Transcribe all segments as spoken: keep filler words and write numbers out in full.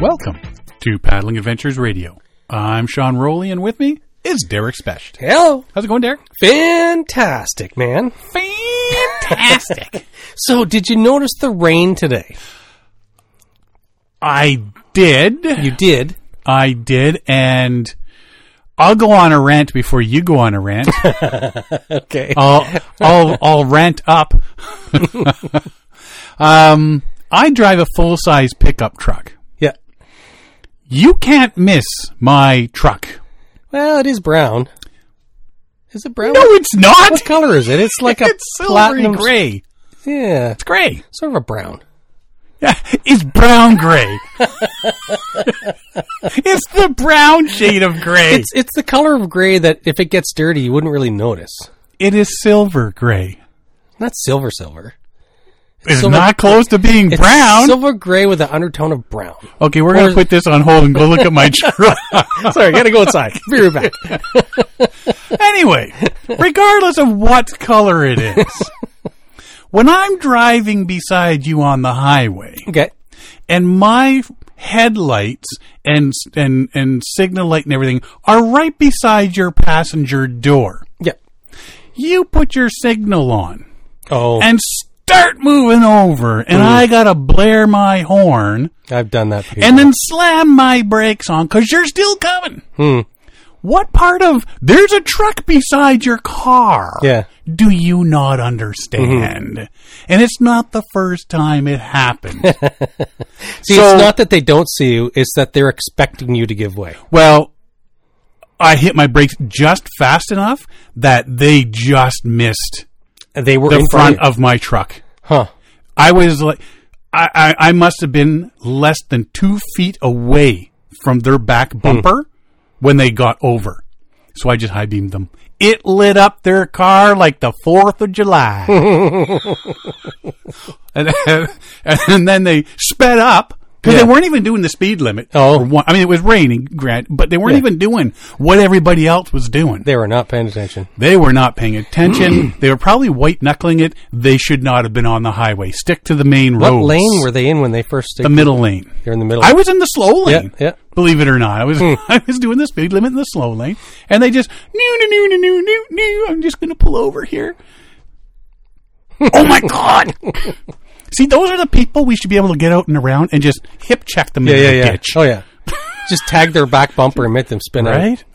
Welcome to Paddling Adventures Radio. I'm Sean Rowley, and with me is Derek Specht. Hello. How's it going, Derek? Fantastic, man. Fantastic. So, did you notice the rain today? I did. You did? I did, and I'll go on a rant before you go on a rant. Okay. I'll, I'll, I'll rant up. um, I drive a full-size pickup truck. Yeah. You can't miss my truck. Well, it is brown. Is it brown? No, it's not. What color is it? It's like a it's silvery platinum gray. Yeah. It's gray. Sort of a brown. Yeah, it's brown gray. It's the brown shade of gray. It's it's the color of gray that if it gets dirty, you wouldn't really notice. It is silver gray. Not silver silver. It's silver, not close to being it's brown. Silver gray with an undertone of brown. Okay, we're going to put this on hold and go look at my truck. Sorry, I got to go inside. Be right back. Anyway, regardless of what color it is, when I'm driving beside you on the highway, Okay. and my headlights and and and signal light and everything are right beside your passenger door, Yeah. you put your signal on Oh. and start moving over, and Mm. I gotta blare my horn I've done that before. and then slam my brakes on because you're still coming. Hmm. What part of there's a truck beside your car Yeah. do you not understand? Mm-hmm. And it's not the first time it happened. See, So- it's not that they don't see you, it's that they're expecting you to give way. Well, I hit my brakes just fast enough that they just missed And they were the in front of, of my truck. Huh. I was like, I, I, I must have been less than two feet away from their back bumper when they got over. So I just high beamed them. It lit up their car like the fourth of July. and, and then they sped up. Because Yeah. they weren't even doing the speed limit. Oh. For one. I mean, it was raining, Grant, but they weren't Yeah. even doing what everybody else was doing. They were not paying attention. They were not paying attention. They were probably white-knuckling it. They should not have been on the highway. Stick to the main What roads. lane were they in when they first The middle lane. They're in the middle. I was in the slow Yeah, lane. yeah. Believe it or not. I was I was doing the speed limit in the slow lane. And they just, no, no, no, no, no, no, no, I'm just going to pull over here. Oh, my God. See, those are the people we should be able to get out and around and just hip check them Yeah, in yeah, the yeah. ditch. Oh, yeah. Just tag their back bumper and make them spin out. Right?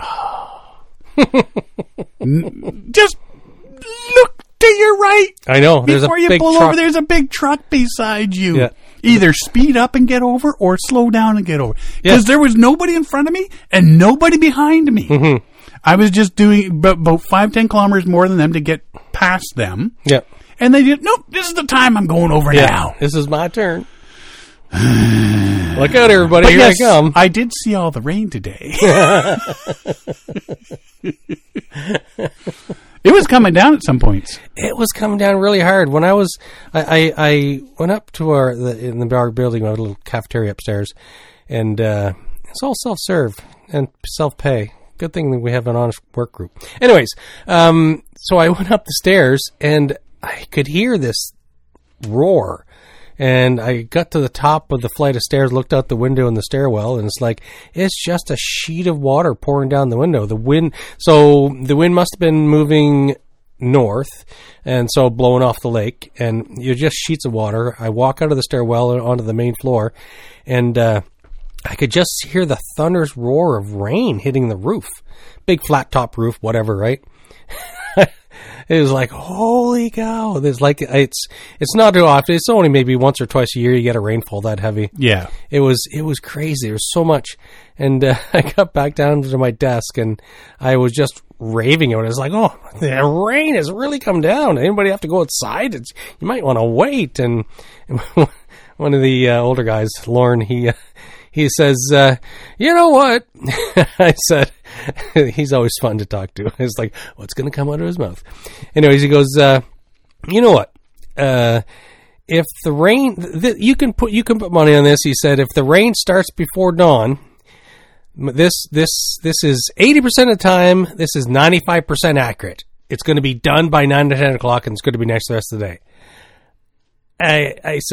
Just look to your right. I know. There's Before a you big pull truck. over, there's a big truck beside you. Yeah. Either speed up and get over or slow down and get over. Yeah. Because there was nobody in front of me and nobody behind me. Mm-hmm. I was just doing b- about five, ten kilometers more than them to get past them. Yeah. And they just, nope, this is the time I'm going over Yeah. now. This is my turn. Look out, everybody. But Here yes, I come. I did see all the rain today. It was coming down at some points. It was coming down really hard. When I was, I, I, I went up to our, the, in the our building, our little cafeteria upstairs, and uh, it's all self-serve and self-pay. Good thing that we have an honest work group. Anyways, um, so I went up the stairs, and I could hear this roar. And I got to the top of the flight of stairs, looked out the window in the stairwell, and it's like, it's just a sheet of water pouring down the window. The wind, so the wind must have been moving north, and so blowing off the lake, and you're just sheets of water. I walk out of the stairwell onto the main floor, and uh, I could just hear the thunderous roar of rain hitting the roof. Big flat top roof, whatever, right? It was like, holy cow. There's like, it's, it's not too often. It's only maybe once or twice a year you get a rainfall that heavy. Yeah. It was, it was crazy. There was so much. And uh, I got back down to my desk and I was just raving about it. I was like, oh, the rain has really come down. Anybody have to go outside? It's, you might want to wait. And one of the uh, older guys, Lauren, he, uh, he says, uh, you know what? I said, he's always fun to talk to. It's like, what's going to come out of his mouth? Anyways, he goes, uh, you know what? Uh, if the rain, th- you can put, you can put money on this. He said, if the rain starts before dawn, this, this, this is eighty percent of the time. This is ninety-five percent accurate. It's going to be done by nine to ten o'clock and it's going to be next the rest of the day. I, I said,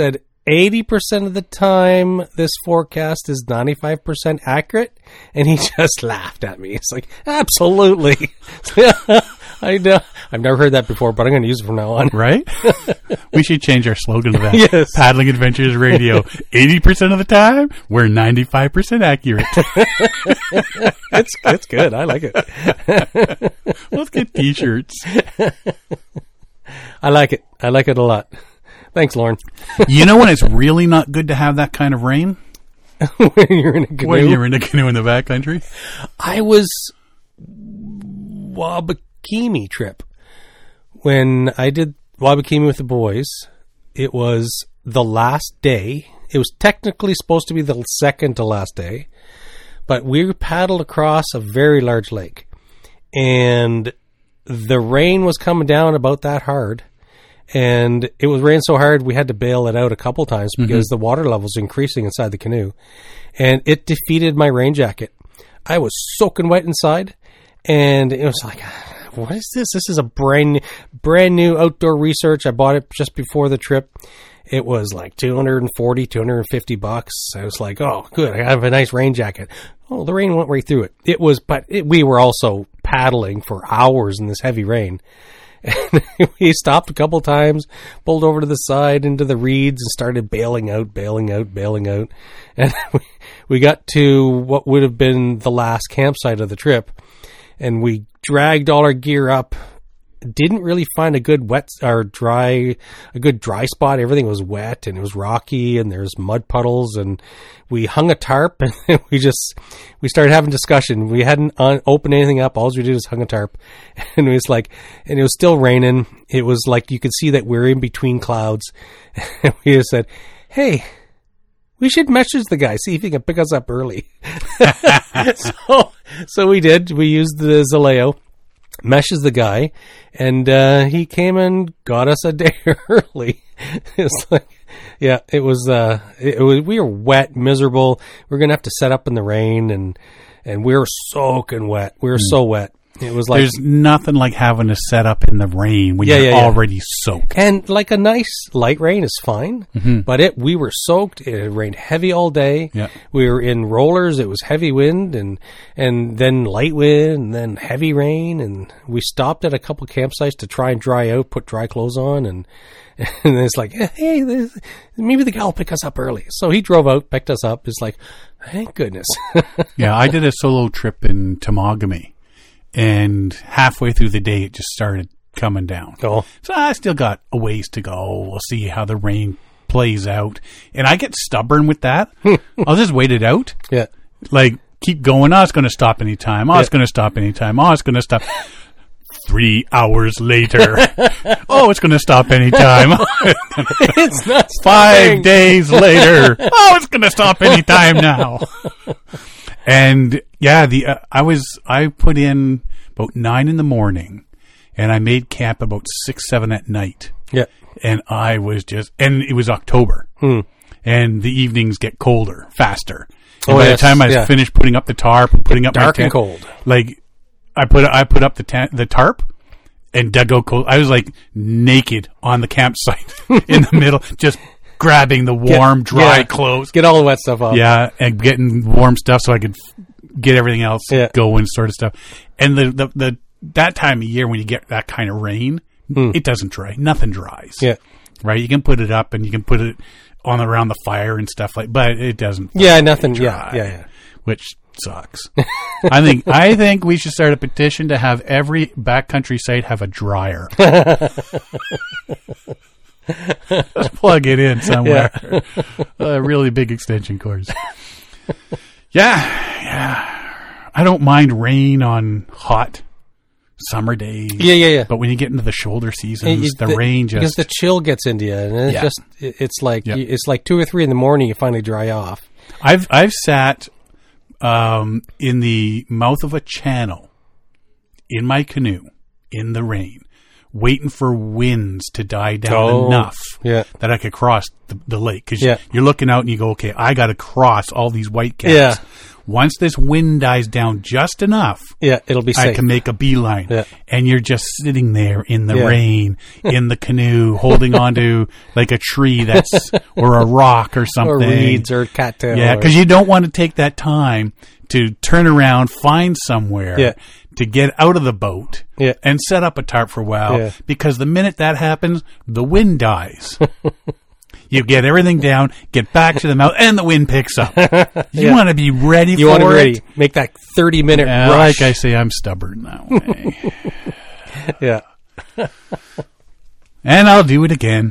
eighty percent of the time this forecast is ninety-five percent accurate. And he just laughed at me. It's like, absolutely. I know. I've never heard that before, but I'm going to use it from now on. Right? We should change our slogan to that. Yes. Paddling Adventures Radio. eighty percent of the time, we're ninety-five percent accurate. It's, it's good. I like it. Let's get t-shirts. I like it. I like it a lot. Thanks, Lauren. You know when it's really not good to have that kind of rain? When you're in a canoe. When you're in a canoe in the backcountry? I was Wabakimi trip. When I did Wabakimi with the boys, it was the last day. It was technically supposed to be the second to last day, but we paddled across a very large lake, and the rain was coming down about that hard. And it was raining so hard we had to bail it out a couple times because mm-hmm. the water level was increasing inside the canoe. And it defeated my rain jacket. I was soaking wet inside. And it was like, what is this? This is a brand, brand new outdoor research. I bought it just before the trip. It was like two hundred forty, two hundred fifty bucks. I was like, oh, good. I have a nice rain jacket. Oh, the rain went right through it. It was, but it, we were also paddling for hours in this heavy rain. And we stopped a couple times, pulled over to the side into the reeds and started bailing out, bailing out, bailing out. And we, we got to what would have been the last campsite of the trip. And we dragged all our gear up. Didn't really find a good wet or dry, a good dry spot. Everything was wet and it was rocky and there's mud puddles, and we hung a tarp and we just, we started having discussion. We hadn't un- opened anything up. All we did was hung a tarp, and it was like, and it was still raining. It was like, you could see that we're in between clouds. And we just said, hey, we should message the guy, see if he can pick us up early. so, so we did. We used the Zaleo. Meshes the guy, and uh, he came and got us a day early. It's like, yeah, it was. Uh, it, it was. We were wet, miserable. We are gonna have to set up in the rain, and and we were soaking wet. We were mm. so wet. It was like, there's nothing like having to set up in the rain when yeah, you're yeah, yeah. already soaked. And like a nice light rain is fine, mm-hmm. but it we were soaked. It rained heavy all day. Yeah. We were in rollers. It was heavy wind, and and then light wind, and then heavy rain. And we stopped at a couple campsites to try and dry out, put dry clothes on, and and it's like, hey, this, maybe the guy will pick us up early. So he drove out, picked us up. It's like, thank goodness. Yeah, I did a solo trip in Temagami. And halfway through the day, it just started coming down. Cool. So I still got a ways to go. We'll see how the rain plays out. And I get stubborn with that. I'll just wait it out. Yeah. Like, keep going. Oh, it's going to stop anytime. Oh, yeah. It's going to stop anytime. Oh, it's going to stop. Three hours later. Oh, it's going to stop anytime. It's not Five stopping. days later. Oh, it's going to stop anytime now. And yeah, the uh, I was I put in about nine in the morning, and I made camp about six seven at night. Yeah, and I was just and it was October, hmm. and the evenings get colder faster. And oh, by yes. the time I yeah. finished putting up the tarp and putting up dark my tent, and cold, like I put I put up the tent, the tarp. And dug out cold. I was like naked on the campsite in the middle, just grabbing the warm, get, dry yeah, clothes. Get all the wet stuff off. Yeah, and getting warm stuff so I could get everything else yeah. going, sort of stuff. And the, the the that time of year when you get that kind of rain, mm. it doesn't dry. Nothing dries. Yeah, right. You can put it up and you can put it on around the fire and stuff like, but it doesn't. Yeah, nothing. Dry, yeah, yeah, yeah. Which sucks. I think I think we should start a petition to have every backcountry site have a dryer. Let's plug it in somewhere. Yeah. A really big extension cords. Yeah, yeah. I don't mind rain on hot summer days. Yeah, yeah, yeah. But when you get into the shoulder seasons, you, the, the rain just because the chill gets into you, and it yeah. just it's like yeah. it's like two or three in the morning. You finally dry off. I've I've sat um, in the mouth of a channel in my canoe in the rain, waiting for winds to die down oh, enough yeah. that I could cross the, the lake. Because yeah. you're looking out and you go, okay, I got to cross all these white caps yeah. once this wind dies down just enough, Yeah, it'll be I safe. can make a beeline. Yeah. And you're just sitting there in the Yeah. rain, in the canoe, holding onto like a tree that's, or a rock or something. Or reeds or cattail. Yeah, or- because you don't want to take that time to turn around, find somewhere Yeah. to get out of the boat Yeah. and set up a tarp for a while. Yeah. Because the minute that happens, the wind dies. You get everything down, get back to the mouth, and the wind picks up. You Yeah. want to be ready You for want to be it. ready. Make that thirty minute Yeah, rush. like I say, I'm stubborn that way. yeah. And I'll do it again.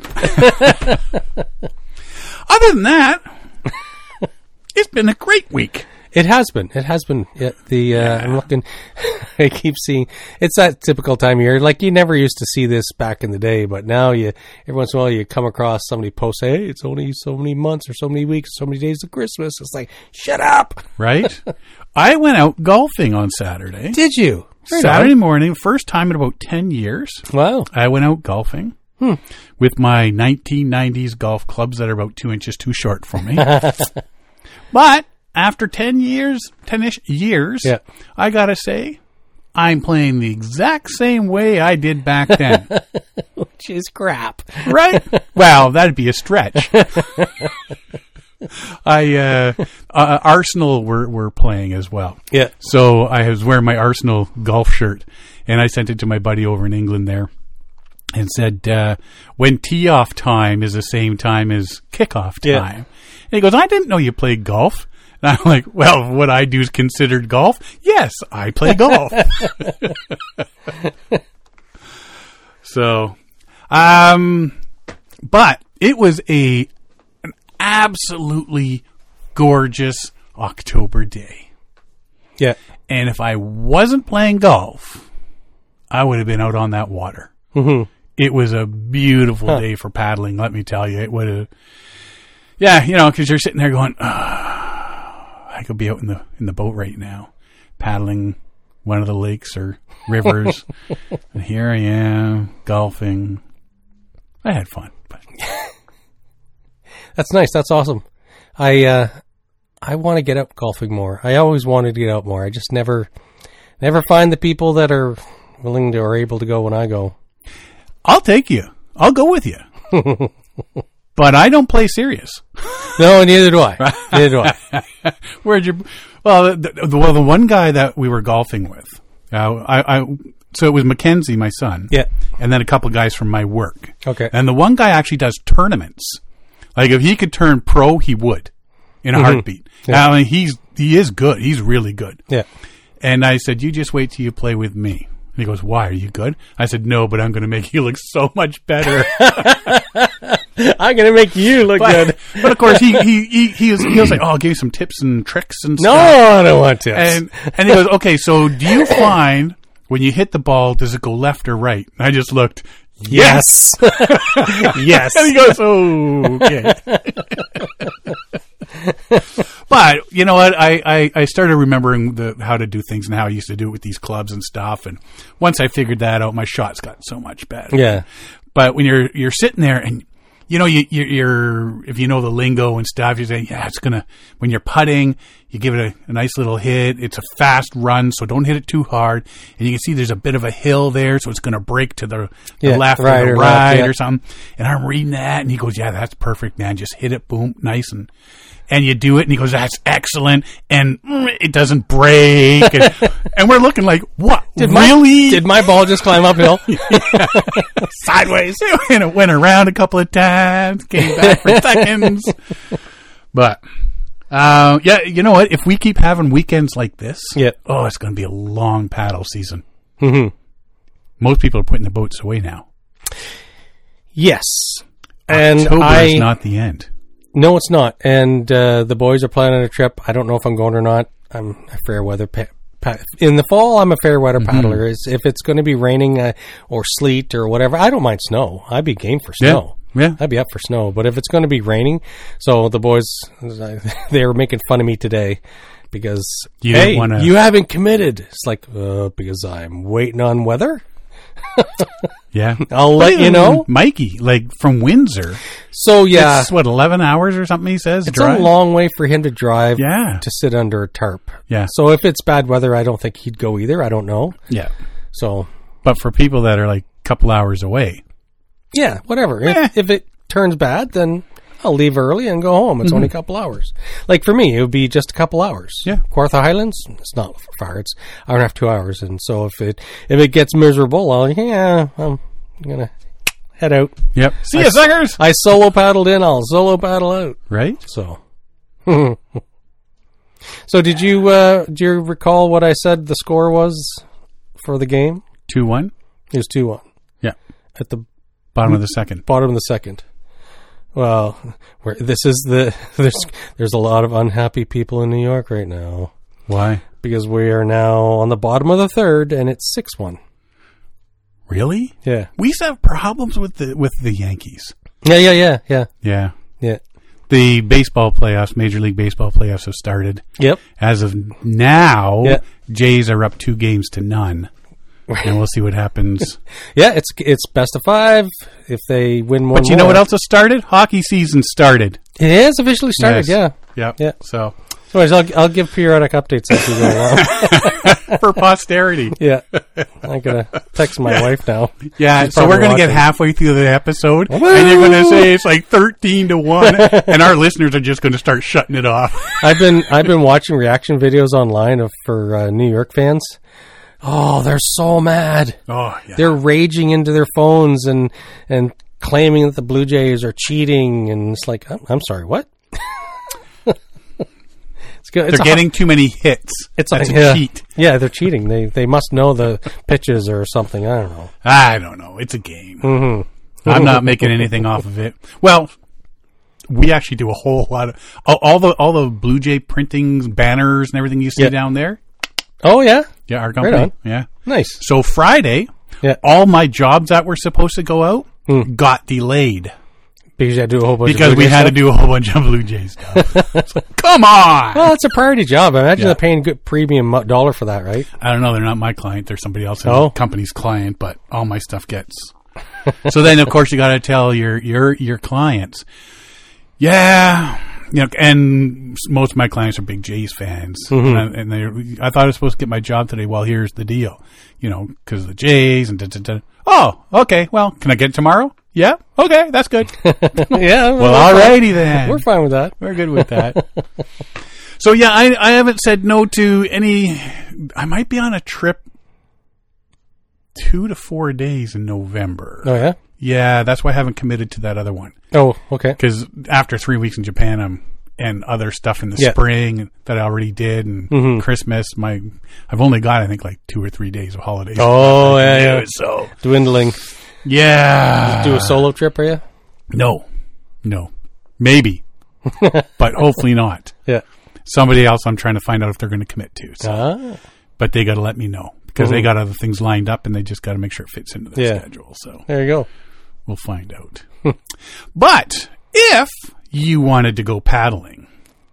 Other than that, it's been a great week. It has been. It has been. Yeah, the uh, I'm looking. I keep seeing. It's that typical time of year. Like you never used to see this back in the day, but now you every once in a while you come across somebody post, "Hey, it's only so many months or so many weeks, so many days of Christmas." It's like, shut up. Right? I went out golfing on Saturday. Did you? Right Saturday on. morning, first time in about ten years. Wow. I went out golfing Hmm. with my nineteen nineties golf clubs that are about two inches too short for me. But after ten years, ten-ish years, Yeah. I got to say, I'm playing the exact same way I did back then. Which is crap. Right? Well, that'd be a stretch. I uh, uh, Arsenal were were playing as well. Yeah. So I was wearing my Arsenal golf shirt, and I sent it to my buddy over in England there, and said, uh, "When tee off time is the same time as kickoff time." Yeah. And he goes, "I didn't know you played golf." And I'm like, "Well, what I do is considered golf. Yes, I play golf." So, um, but it was a an absolutely gorgeous October day. Yeah. And if I wasn't playing golf, I would have been out on that water. Mm-hmm. It was a beautiful Huh. day for paddling, let me tell you. It would have, yeah, you know, because you're sitting there going, oh, I could be out in the in the boat right now, paddling one of the lakes or rivers. And here I am, golfing. I had fun. But That's nice. That's awesome. I uh, I want to get out golfing more. I always wanted to get out more. I just never never find the people that are willing to or able to go when I go. I'll take you. I'll go with you. But I don't play serious. No, neither do I. Neither do I. Where'd you? Well, the, the, well, the one guy that we were golfing with, uh, I, I, so it was Mackenzie, my son, Yeah. and then a couple guys from my work. Okay. And the one guy actually does tournaments. Like if he could turn pro, he would, in a Mhm. heartbeat. Yeah. I mean, he's he is good. He's really good. Yeah. And I said, "You just wait till you play with me." And he goes, "Why? Are you good?" I said, "No, but I'm going to make you look so much better." I'm going to make you look But, good. but of course, he he he he was, he was like, "Oh, I'll give you some tips and tricks and No, stuff." I don't want to. And and he goes, "Okay, so do you find when you hit the ball, does it go left or right?" And I just looked, yes. Yes. and he goes, "Oh, okay." But you know what? I, I, I started remembering the how to do things and how I used to do it with these clubs and stuff. And once I figured that out, my shots got so much better. Yeah. But when you're you're sitting there and you know you you're, you're if you know the lingo and stuff, you say, yeah, it's gonna when you're putting, you give it a, a nice little hit. It's a fast run, so don't hit it too hard. And you can see there's a bit of a hill there, so it's gonna break to the, the Yeah, left right or the or right left, yeah. or something. And I'm reading that, and he goes, "Yeah, that's perfect, man. Just hit it, boom, nice." And and you do it, and he goes, "That's excellent." And mm, it doesn't break. And, and we're looking like, what? Did really? My, did my ball just climb uphill? Sideways. And it went around a couple of times, came back for seconds. But, uh, yeah, you know what? If we keep having weekends like this, Yeah. oh, it's going to be a long paddle season. Mm-hmm. Most people are putting the boats away now. Yes. And October I, is not the end. no, it's not. And uh, the boys are planning a trip. I don't know if I'm going or not. I'm a fair weather pa- pa- in the fall. I'm a fair weather Mm-hmm. paddler. It's, if it's going to be raining uh, or sleet or whatever, I don't mind snow. I'd be game for snow. Yeah. I'd be up for snow. But if it's going to be raining, so the boys, they were making fun of me today because You hey, didn't wanna- you haven't committed. It's like uh, because I'm waiting on weather. Yeah. I'll let you know. Mikey, like from Windsor. So, yeah. It's, what, eleven hours or something he says? It's drive? a long way for him to drive Yeah. to sit under a tarp. Yeah. So if it's bad weather, I don't think he'd go either. I don't know. Yeah. So, But for people that are like a couple hours away. yeah, whatever. Eh. If, if it turns bad, then I'll leave early and go home. It's mm-hmm. only a couple hours. Like for me, it would be just a couple hours. Yeah. Kawartha Highlands, it's not far. It's hour and a half, two hours. And so if it if it gets miserable, I'll, yeah, I'm going to head out. Yep. See I, ya, suckers! I solo paddled in, I'll solo paddle out. Right? So. So did you, uh, do you recall what I said the score was for the game? two one? It was two one. Yeah. At the bottom of the second. Bottom of the second. Well, we're, this is the there's there's a lot of unhappy people in New York right now. Why? Because we are now on the bottom of the third, and it's six one. Really? Yeah. We used to have problems with the with the Yankees. Yeah, yeah, yeah, yeah, Yeah. yeah. The baseball playoffs, Major League Baseball playoffs, have started. Yep. As of now, Yeah. Jays are up two games to none. And we'll see what happens. Yeah, it's it's best of five. If they win one, But you more. know what else has started? Hockey season started. It is officially started. Yes. Yeah, Yep. yeah. So Anyways, I'll I'll give periodic updates as we go along. for posterity. Yeah, I'm gonna text my wife now. Yeah, She's so we're probably going to get watching. halfway through the episode, Woo! and you're going to say it's like thirteen to one, and our listeners are just going to start shutting it off. I've been I've been watching reaction videos online of for uh, New York fans. Oh, they're so mad. Oh, yeah. They're raging into their phones and and claiming that the Blue Jays are cheating. And it's like, I'm, I'm sorry, what? It's good. It's They're a, getting too many hits. It's That's a, a yeah, cheat. Yeah, they're cheating. They they must know the pitches or something. I don't know. I don't know. It's a game. Mm-hmm. I'm not making anything off of it. Well, we actually do a whole lot of all, all the all the Blue Jay printings, banners, and everything you see Yeah. down there. Oh yeah, Yeah, our company. on. Yeah. nice. So Friday, Yeah, all my jobs that were supposed to go out Hmm. got delayed because you had to do a whole bunch because of we Blue Jay had to stuff. do a whole bunch of Blue Jay stuff. So, come on! Well, it's a priority job. I imagine Yeah. they're paying good premium mo- dollar for that, right? I don't know. They're not my client. They're somebody else's Oh. company's client, but all my stuff gets. So then, of course, you got to tell your your your clients. Yeah, you know, and most of my clients are big Jays fans, Mm-hmm. and, I, and they. I thought I was supposed to get my job today. Well, here's the deal, you know, because of the Jays and da, da, da. Oh, okay. Well, can I get it tomorrow? Yeah. Okay, that's good. Yeah. Well, alrighty then. We're fine with that. We're good with that. So yeah, I I haven't said no to any. I might be on a trip two to four days in November. Oh yeah. Yeah, that's why I haven't committed to that other one. Oh, okay. Because after three weeks in Japan, I'm and other stuff in the Yeah. spring that I already did, and Mhm. Christmas. My I've only got I think like two or three days of holidays. Oh, I can yeah, do, yeah. So Dwindling. yeah, Do a solo trip, are you? no, no, maybe, but hopefully not. Yeah. Somebody else I'm trying to find out if they're going to commit to. So. Ah. But they got to let me know because they Mhm. got other things lined up and they just got to make sure it fits into their Yeah. schedule. So There you go. we'll find out. But if you wanted to go paddling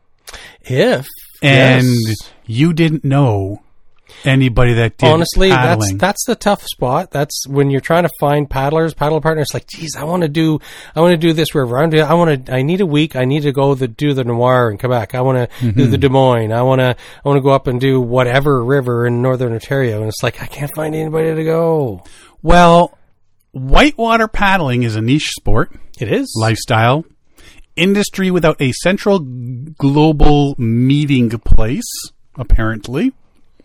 If and yes. you didn't know anybody that did honestly, that's paddling, that's the tough spot. That's when you're trying to find paddlers, paddle partners. Like, geez, I want to do, I want to do this river. I want to, I want to, I need a week. I need to go the do the Noir in Quebec. I want to do the Des Moines. I want to, I want to go up and do whatever river in Northern Ontario. And it's like I can't find anybody to go. well, whitewater paddling is a niche sport, It is lifestyle, industry without a central global meeting place, apparently.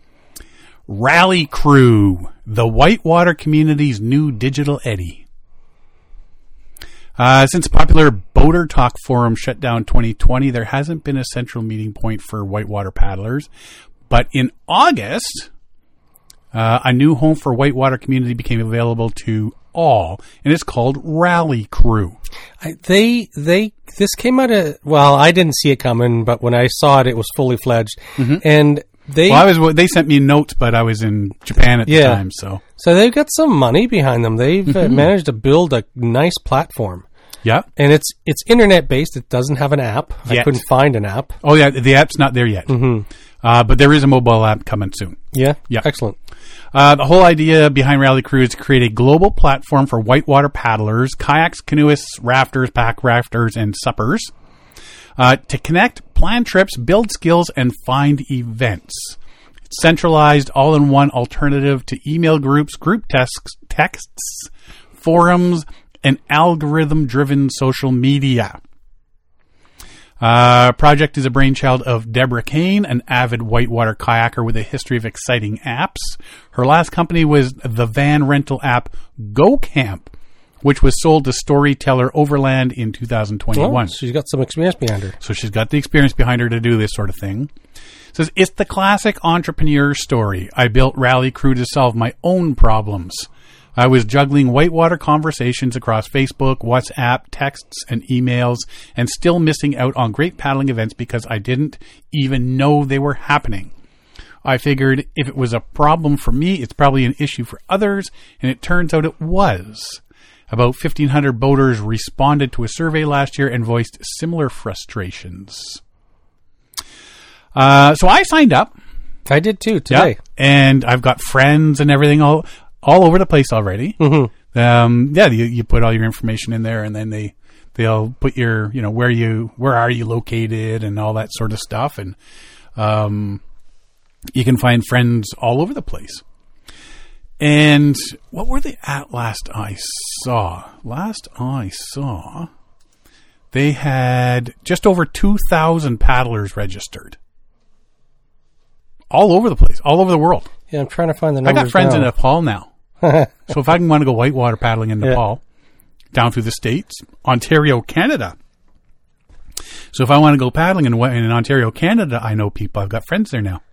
Rally Crew, the whitewater community's new digital eddy. Uh, since popular Boater Talk forum shut down twenty twenty, there hasn't been a central meeting point for whitewater paddlers. But in August, uh, a new home for whitewater community became available to all, and it's called Rally Crew. I, they they this came out of well, I didn't see it coming, but when I saw it, it was fully fledged, and they Well, I was they sent me notes, but I was in Japan at the Yeah. time, so so they've got some money behind them. They've uh, managed to build a nice platform. yeah. And it's it's internet based. It doesn't have an app. I Yet. couldn't find an app. Oh yeah, the app's not there yet, Mm-hmm. uh, but there is a mobile app coming soon. Yeah? Yeah. Excellent. Uh, the whole idea behind Rally Crew is to create a global platform for whitewater paddlers, kayaks, canoeists, rafters, pack rafters, and suppers uh, to connect, plan trips, build skills, and find events. It's centralized, all-in-one alternative to email groups, group texts, texts forums, and algorithm-driven social media. Uh, project is a brainchild of Deborah Kane, an avid whitewater kayaker with a history of exciting apps. Her last company was the van rental app GoCamp, which was sold to Storyteller Overland in two thousand twenty-one. Oh, she's got some experience behind her. So she's got the experience behind her to do this sort of thing. It says, it's the classic entrepreneur story. I built Rally Crew to solve my own problems. I was juggling whitewater conversations across Facebook, WhatsApp, texts, and emails, and still missing out on great paddling events because I didn't even know they were happening. I figured if it was a problem for me, it's probably an issue for others, and it turns out it was. About fifteen hundred boaters responded to a survey last year and voiced similar frustrations. Uh, so I signed up. I did too today. Yep. And I've got friends and everything all all over the place already. Mm-hmm. Um, yeah, you, you put all your information in there, and then they they'll put your, you know, where you where are you located and all that sort of stuff, and um, you can find friends all over the place. And what were they at last I saw? Last I saw, they had just over two thousand paddlers registered. All over the place, all over the world. Yeah, I'm trying to find the I numbers got friends now. in Nepal now. So if I can want to go whitewater paddling in Nepal, yeah. down through the States, Ontario, Canada. So if I want to go paddling in, in Ontario, Canada, I know people. I've got friends there now.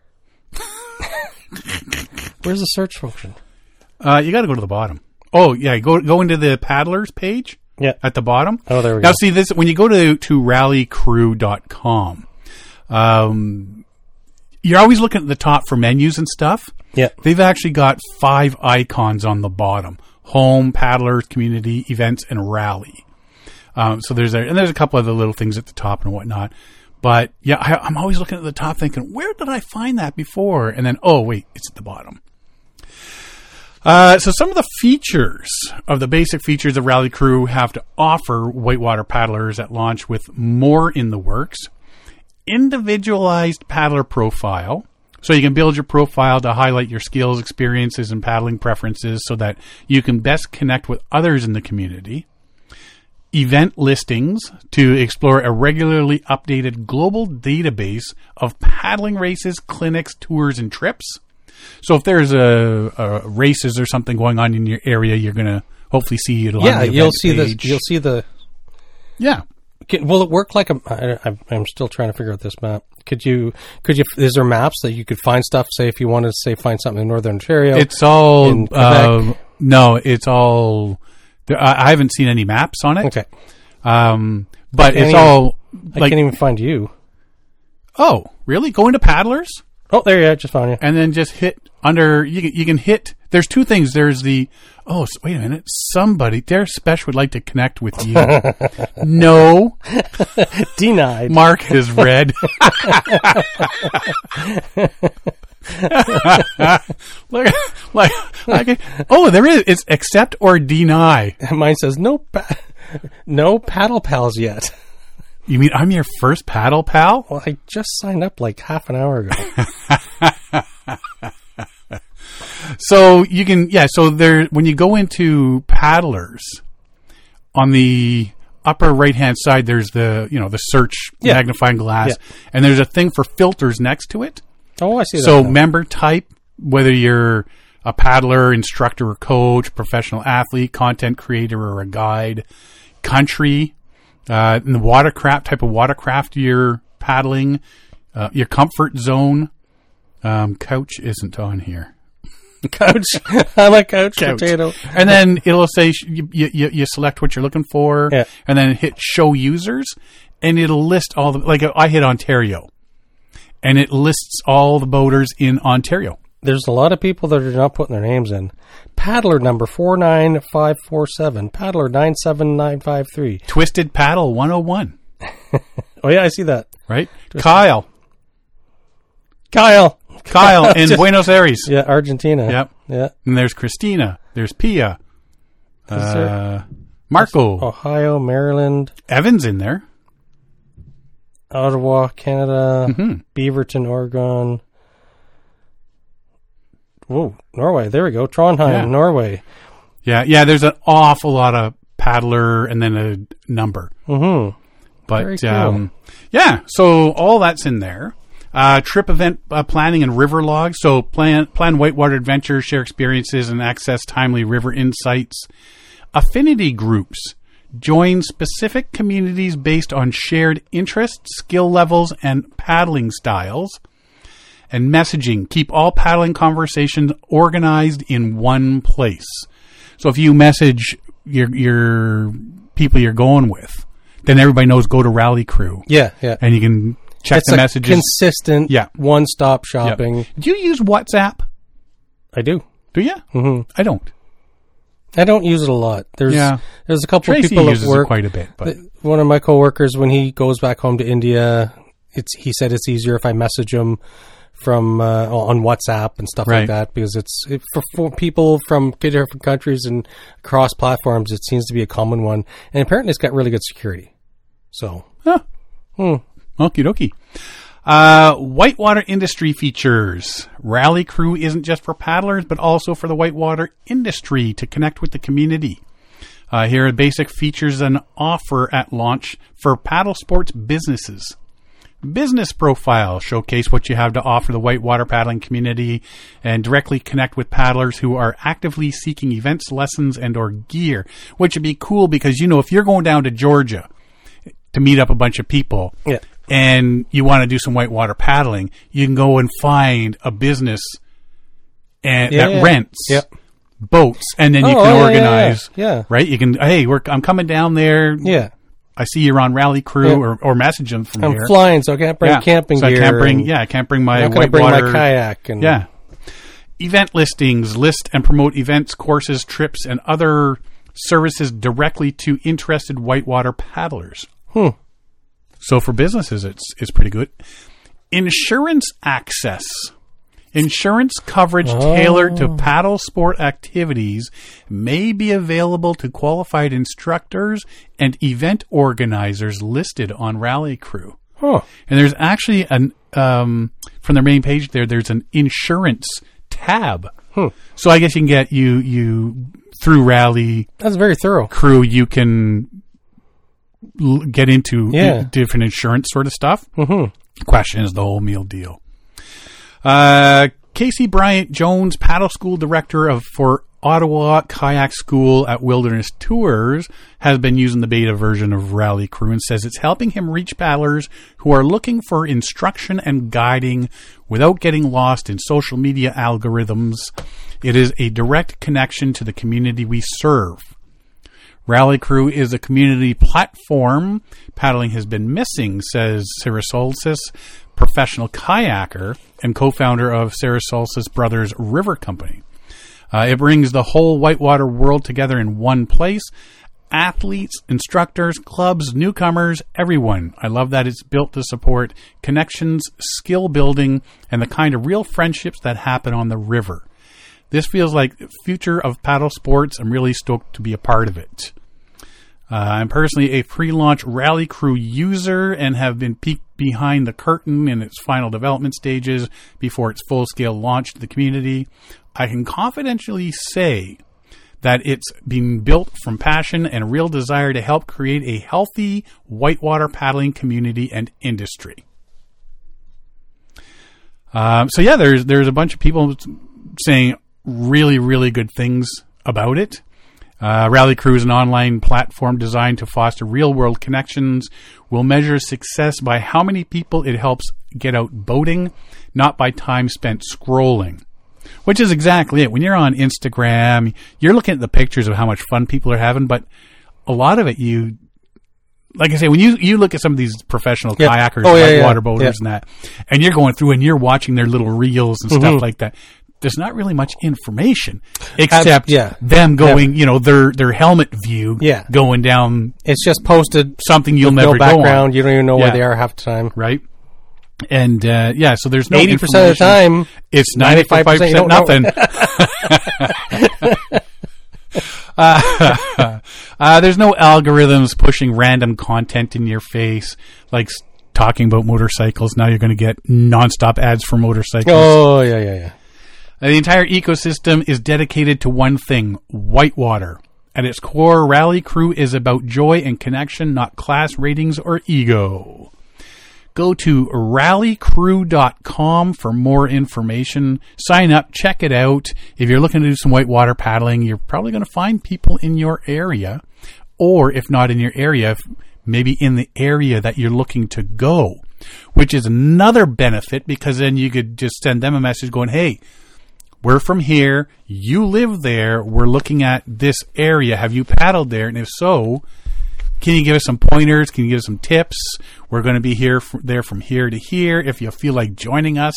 Where's the search function? Uh, you got to go to the bottom. Oh, yeah, go go into the paddlers page yeah. at the bottom. Oh, there we now, go. Now, see, this when you go to, to rally crew dot com, um, you're always looking at the top for menus and stuff. Yeah. They've actually got five icons on the bottom: home, paddlers, community, events, and rally. Um, so there's a, and there's a couple other little things at the top and whatnot. But yeah, I, I'm always looking at the top thinking, where did I find that before? And then, oh wait, it's at the bottom. Uh, so some of the features of the basic features of Rally Crew have to offer whitewater paddlers at launch, with more in the works. Individualized paddler profile. So you can build your profile to highlight your skills, experiences, and paddling preferences so that you can best connect with others in the community. Event listings to explore a regularly updated global database of paddling races, clinics, tours, and trips. So if there's a, a races or something going on in your area, you're going to hopefully see it on yeah, the event you'll see page. the you'll see the. Yeah. Can, will it work like a? I, I'm still trying to figure out this map. Could you? Could you? Is there maps that you could find stuff? Say if you wanted to say find something in Northern Ontario. It's all in Quebec. Uh, no, it's all. I, I haven't seen any maps on it. Okay. Um, but it's even, all. I Like, can't even find you. Oh, really? Go into paddlers Oh, there you are. Just found you. and then just hit under. You can, you can hit. There's two things. There's the. Oh, so wait a minute. Somebody, their special would like to connect with you. No. Denied. Mark is red. Look, like, like, oh, there is. It's accept or deny. Mine says no, pa- no paddle pals yet. You mean I'm your first paddle pal? Well, I just signed up like half an hour ago. So you can, yeah. So there, when you go into paddlers, on the upper right hand side, there's the you know the search Yeah. magnifying glass, Yeah. and there's a thing for filters next to it. Oh, I see that. So now. member type, whether you're a paddler, instructor or coach, professional athlete, content creator or a guide, country, uh, and the watercraft type of watercraft you're paddling, uh, your comfort zone. Um, couch isn't on here. Couch. I'm a couch, Couch. potato. And then it'll say sh- you, you you select what you're looking for, Yeah. and then hit show users, and it'll list all the, like I hit Ontario, and it lists all the boaters in Ontario. There's a lot of people that are not putting their names in. Paddler number four nine five four seven. Paddler nine seven nine five three. Twisted Paddle one oh one, Oh, yeah, I see that. right? Kyle. Kyle. Kyle in Just- Buenos Aires. Yeah, Argentina. Yep. Yeah. And there's Christina. There's Pia. there- Uh, Marco. Ohio, Maryland, Evan's in there. Ottawa, Canada, Mhm. Beaverton, Oregon. Whoa, Norway. There we go. Trondheim, Yeah. Norway. Yeah, yeah, there's an awful lot of paddler and then a number. Mm-hmm. But, Very cool. um, yeah, so all that's in there. Uh, trip event uh, planning and river logs. So plan, plan whitewater adventures, share experiences, and access timely river insights. Affinity groups. Join specific communities based on shared interests, skill levels, and paddling styles. And messaging. Keep all paddling conversations organized in one place. So if you message your your people you're going with, then everybody knows go to Rally Crew. Yeah, yeah. And you can check It's the a messages. consistent, Yeah. one-stop Yep. shopping. Do you use WhatsApp? I do. Do you? hmm I don't. I don't use it a lot. There's Yeah. there's a couple Tracy people uses at work. it quite a bit, but th- One of my coworkers, when he goes back home to India, it's he said it's easier if I message him from uh, on WhatsApp and stuff Right. like that, because it's it, for, for people from different countries and across platforms. It seems to be a common one, and apparently it's got really good security. So, huh. hmm. Okie dokie. Uh, whitewater industry features. Rally Crew isn't just for paddlers, but also for the whitewater industry to connect with the community. Uh, here are basic features and offer at launch for paddle sports businesses. Business profile. Showcase what you have to offer the whitewater paddling community and directly connect with paddlers who are actively seeking events, lessons, and or gear, which would be cool because, you know, if you're going down to Georgia to meet up a bunch of people, Yeah. and you want to do some whitewater paddling, you can go and find a business and Yeah, that yeah. rents Yep. boats, and then you Oh, can oh, yeah, yeah, organize. yeah. Right? You can. Hey, we're, I'm coming down there. Yeah. I see you're on Rally Crew, Yeah. or, or message them from I'm here. flying, so I can't bring Yeah. camping so gear. I can't bring. and Yeah, I can't bring my I'm not going to bring whitewater. my kayak. And Yeah. Event listings list and promote events, courses, trips, and other services directly to interested whitewater paddlers. Hmm. So for businesses, it's it's pretty good. Insurance access. Insurance coverage tailored to paddle sport activities may be available to qualified instructors and event organizers listed on Rally Crew. Huh. And there's actually an um, from their main page there. There's an insurance tab. Hmm. So I guess you can get you you through Rally That's very thorough. Crew. You can l- get into Yeah. i- different insurance sort of stuff. Mm-hmm. Question is the whole meal deal. Uh, Casey Bryant Jones, paddle school director of for Ottawa Kayak School at Wilderness Tours, has been using the beta version of Rally Crew and says it's helping him reach paddlers who are looking for instruction and guiding without getting lost in social media algorithms. It is a direct connection to the community we serve. Rally Crew is a community platform paddling has been missing, says Sarah Solsis, professional kayaker and co-founder of Sarah Solsis Brothers River Company. Uh, it brings the whole whitewater world together in one place. Athletes, instructors, clubs, newcomers, everyone. I love that it's built to support connections, skill building, and the kind of real friendships that happen on the river. This feels like the future of paddle sports. I'm really stoked to be a part of it. Uh, I'm personally a pre-launch Rally Crew user and have been peeked behind the curtain in its final development stages before its full-scale launch to the community. I can confidentially say that it's been built from passion and a real desire to help create a healthy whitewater paddling community and industry. Um, so yeah, there's there's a bunch of people saying really, really good things about it. Uh, Rally Crew is an online platform designed to foster real-world connections. We'll measure success by how many people it helps get out boating, not by time spent scrolling. Which is exactly it. When you're on Instagram, you're looking at the pictures of how much fun people are having, but a lot of it, you, like I say, when you, you look at some of these professional Yeah. kayakers, Oh, yeah, whitewater yeah. boaters Yeah. and that, and you're going through and you're watching their little reels and Mhm. stuff like that, there's not really much information except yeah. them going, you know, their their helmet view Yeah. going down It's just posted something you'll with never no go on. background. You don't even know Yeah. where they are half the time. Right? And uh, yeah, so there's no eighty percent of the time, it's ninety-five percent nothing. uh, uh, there's no algorithms pushing random content in your face, like talking about motorcycles. Now you're going to get nonstop ads for motorcycles. Oh, yeah, yeah, yeah. Uh, the entire ecosystem is dedicated to one thing, whitewater. At its core, Rally Crew is about joy and connection, not class ratings or ego. Go to rally crew dot com for more information. Sign up, check it out. If you're looking to do some whitewater paddling, you're probably going to find people in your area. Or if not in your area, maybe in the area that you're looking to go. Which is another benefit, because then you could just send them a message going, hey, we're from here. You live there. We're looking at this area. Have you paddled there? And if so, can you give us some pointers? Can you give us some tips? We're going to be here, from, there from here to here. If you feel like joining us,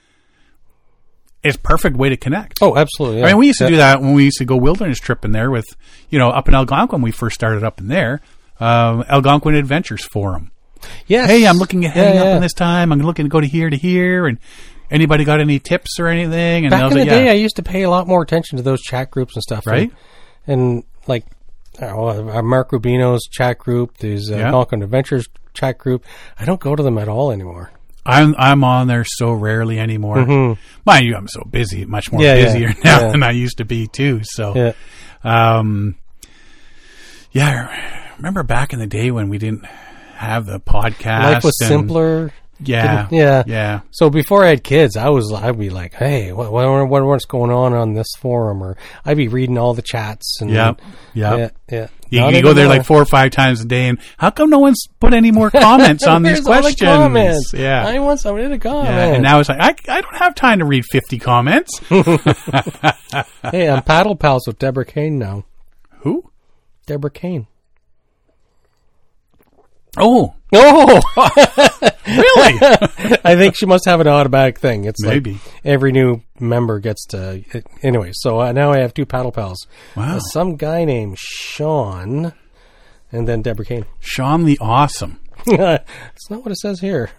it's a perfect way to connect. Oh, absolutely. Yeah. I mean, we used to yeah. do that when we used to go wilderness tripping there with, you know, up in Algonquin when we first started up in there. Um, Algonquin Adventures Forum. Yes. Hey, I'm looking at heading yeah, yeah. up in this time. I'm looking to go to here to here. And anybody got any tips or anything? And Back in the like, day, yeah. I used to pay a lot more attention to those chat groups and stuff. Right. And, and like, oh, Mark Rubino's chat group, there's uh, Yeah. Algonquin Adventures chat group. I don't go to them at all anymore. I'm I'm on there so rarely anymore. Mm-hmm. Mind you, I'm so busy, much more Yeah, yeah, busier now yeah. than I used to be too. So, Yeah. um, yeah, I remember back in the day when we didn't have the podcast. Life was and- simpler. Yeah, Didn't- yeah. yeah. So before I had kids, I was I'd be like, hey, what, what, what what's going on on this forum? Or I'd be reading all the chats. And Yep, yep. yeah, yeah. You, Not you go there anymore. like four or five times a day, and how come no one's put any more comments on these Where's all the questions? comments? Yeah, I want somebody to comment. yeah. And now it's like I I don't have time to read fifty comments. Hey, I'm paddle pals with Deborah Kane now. Who? Deborah Kane. Oh, Oh, really? I think she must have an automatic thing. It's Maybe. like every new member gets to. It, anyway, so uh, now I have two paddle pals. Wow. Uh, some guy named Sean, and then Deborah Kane. Sean the Awesome. It's not what it says here.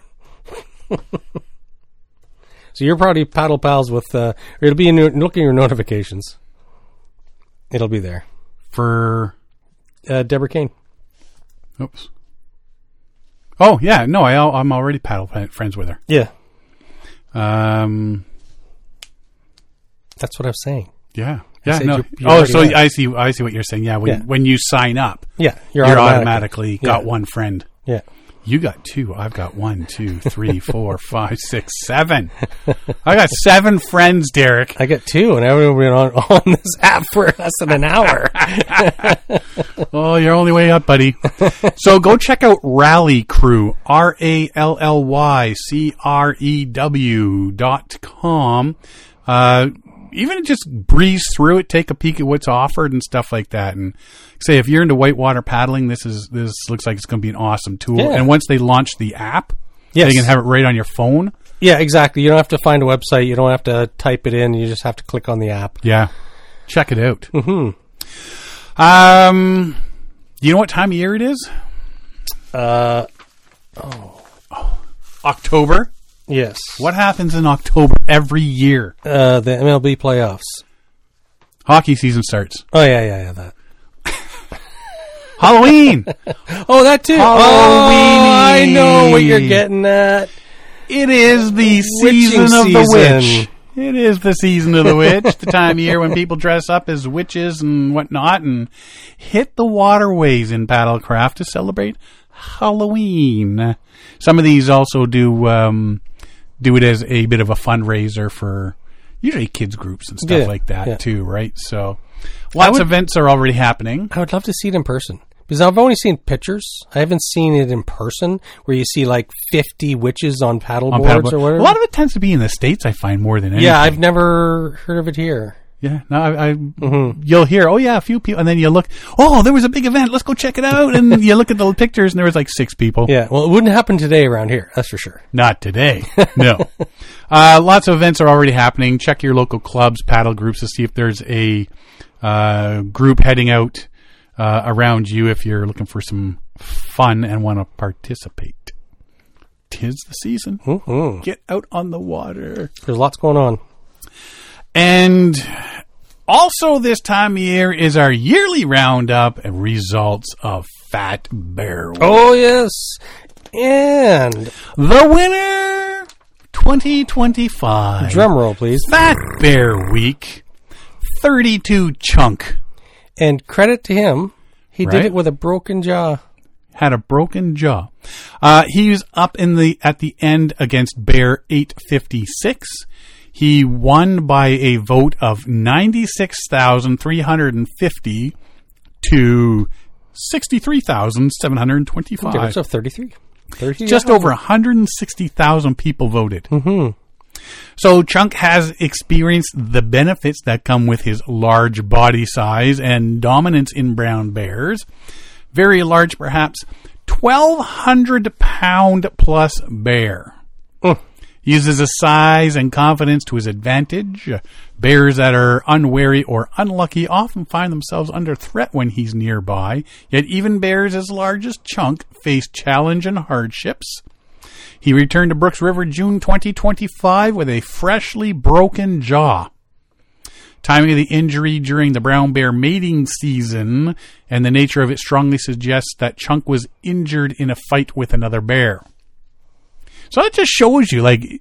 So you're probably paddle pals with. Uh, or it'll be in your, look at your notifications. It'll be there. For Uh, Deborah Kane. oops. Oh yeah, no, I I'm already paddle friends with her. Yeah, Um, that's what I was saying. yeah, I yeah. said No. you- you oh, already so have. I see. I see what you're saying. Yeah, when Yeah. when you sign up, Yeah, you're, you're automatic. automatically got Yeah. one friend. Yeah. You got two. I've got one, two, three, four, five, six, seven. I got seven friends, Derek. I got two, and I've been on, on this app for less than an hour. Oh, you're only way up, buddy. So go check out Rally Crew, R A L L Y C R E W dot com. Uh, even just breeze through it, take a peek at what's offered and stuff like that. And say, if you're into whitewater paddling, this is this looks like it's going to be an awesome tool. Yeah. And once they launch the app, Yes. you can have it right on your phone. Yeah, exactly. You don't have to find a website. You don't have to type it in. You just have to click on the app. Yeah. Check it out. Mm-hmm. Um, do you know what time of year it is? Uh, October. yes. What happens in October every year? Uh, the M L B playoffs. Hockey season starts. Oh, yeah, yeah, yeah, that. Halloween. Oh, that too. Halloween. Oh, I know what you're getting at. It is the Witching season of the season. witch. It is the season of the witch, the time of year when people dress up as witches and whatnot and hit the waterways in Paddlecraft to celebrate Halloween. Some of these also do um, do it as a bit of a fundraiser for usually kids groups and stuff Yeah, like that yeah. too, right? So lots would- of events are already happening. I would love to see it in person. Because I've only seen pictures. I haven't seen it in person where you see like fifty witches on paddle On boards paddleboard. or whatever. A lot of it tends to be in the States, I find, more than anything. yeah, I've never heard of it here. Yeah, no, I, I Mm-hmm. you'll hear, oh yeah, a few people, and then you look, oh, there was a big event, let's go check it out, and you look at the pictures, and there was like six people. Yeah, well, it wouldn't happen today around here. That's for sure. Not today, no. uh, lots of events are already happening. Check your local clubs, paddle groups to see if there's a uh, group heading out uh, around you if you're looking for some fun and want to participate. 'tis the season. Mm-hmm. Get out on the water. There's lots going on. And also this time of year is our yearly roundup and results of Fat Bear Week. Oh, yes. And The winner, twenty twenty-five. drum roll, please. Fat Bear Week, thirty-two Chunk. And credit to him, he Right. did it with a broken jaw. Had a broken jaw. Uh, he was up in the at the end against Bear eight fifty-six. He won by a vote of ninety-six thousand three hundred fifty to sixty-three thousand seven hundred twenty-five. Difference of thirty-three. thirty Just yeah. over one hundred sixty thousand people voted. Mm-hmm. So Chunk has experienced the benefits that come with his large body size and dominance in brown bears. Very large, perhaps twelve hundred pound plus bear. Mm. Uses his size and confidence to his advantage. Uh, Bears that are unwary or unlucky often find themselves under threat when he's nearby. Yet even bears as large as Chunk face challenge and hardships. He returned to Brooks River June twenty twenty-five with a freshly broken jaw. Timing of the injury during the brown bear mating season and the nature of it strongly suggests that Chunk was injured in a fight with another bear. So it just shows you, like,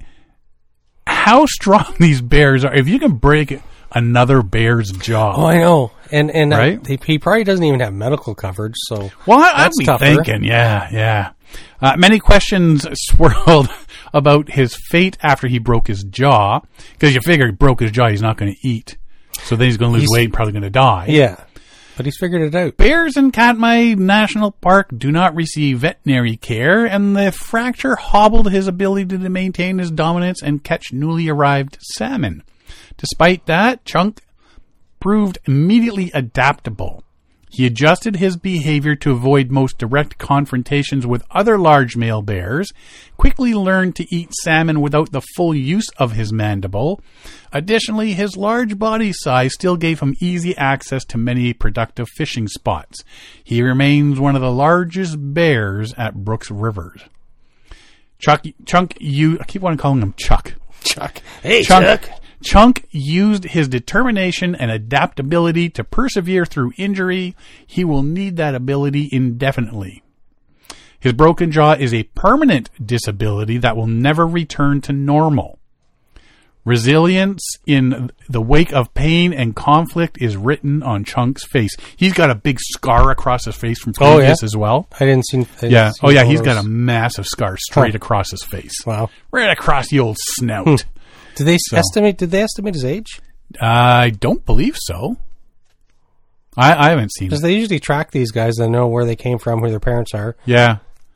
how strong these bears are. If you can break another bear's jaw. Oh, I know. And and Right? uh, he, he probably doesn't even have medical coverage, so Well, I- I'd that's be tougher. thinking, yeah, yeah. Uh, many questions swirled about his fate after he broke his jaw, because you figure he broke his jaw, he's not going to eat. So then he's going to lose He's- weight and probably going to die. Yeah. But he's figured it out. Bears in Katmai National Park do not receive veterinary care, and the fracture hobbled his ability to maintain his dominance and catch newly arrived salmon. Despite that, Chunk proved immediately adaptable. He adjusted his behavior to avoid most direct confrontations with other large male bears, quickly learned to eat salmon without the full use of his mandible. Additionally, his large body size still gave him easy access to many productive fishing spots. He remains one of the largest bears at Brooks Rivers. Chuck, Chunk, you, I keep wanting to call him Chuck. Chuck. Hey, Chunk, Chuck. Chunk used his determination and adaptability to persevere through injury. He will need that ability indefinitely. His broken jaw is a permanent disability that will never return to normal. Resilience in the wake of pain and conflict is written on Chunk's face. He's got a big scar across his face from Oh, previous yeah? as well. I didn't see. I didn't Yeah. see Oh, yeah. photos. He's got a massive scar straight Huh. across his face. Wow. Right across the old snout. Did they So- estimate? Did they estimate his age? I don't believe so. I, I haven't seen Because it. they usually track these guys and know where they came from, who their parents are. Yeah.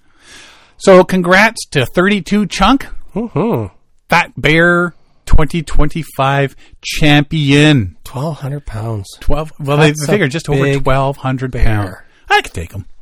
So congrats to thirty-two Chunk, Mm-hmm. Fat Bear twenty twenty-five champion. Twelve hundred pounds. Twelve. Well, they That's a figured just over big twelve hundred bear. pounds. I could take him.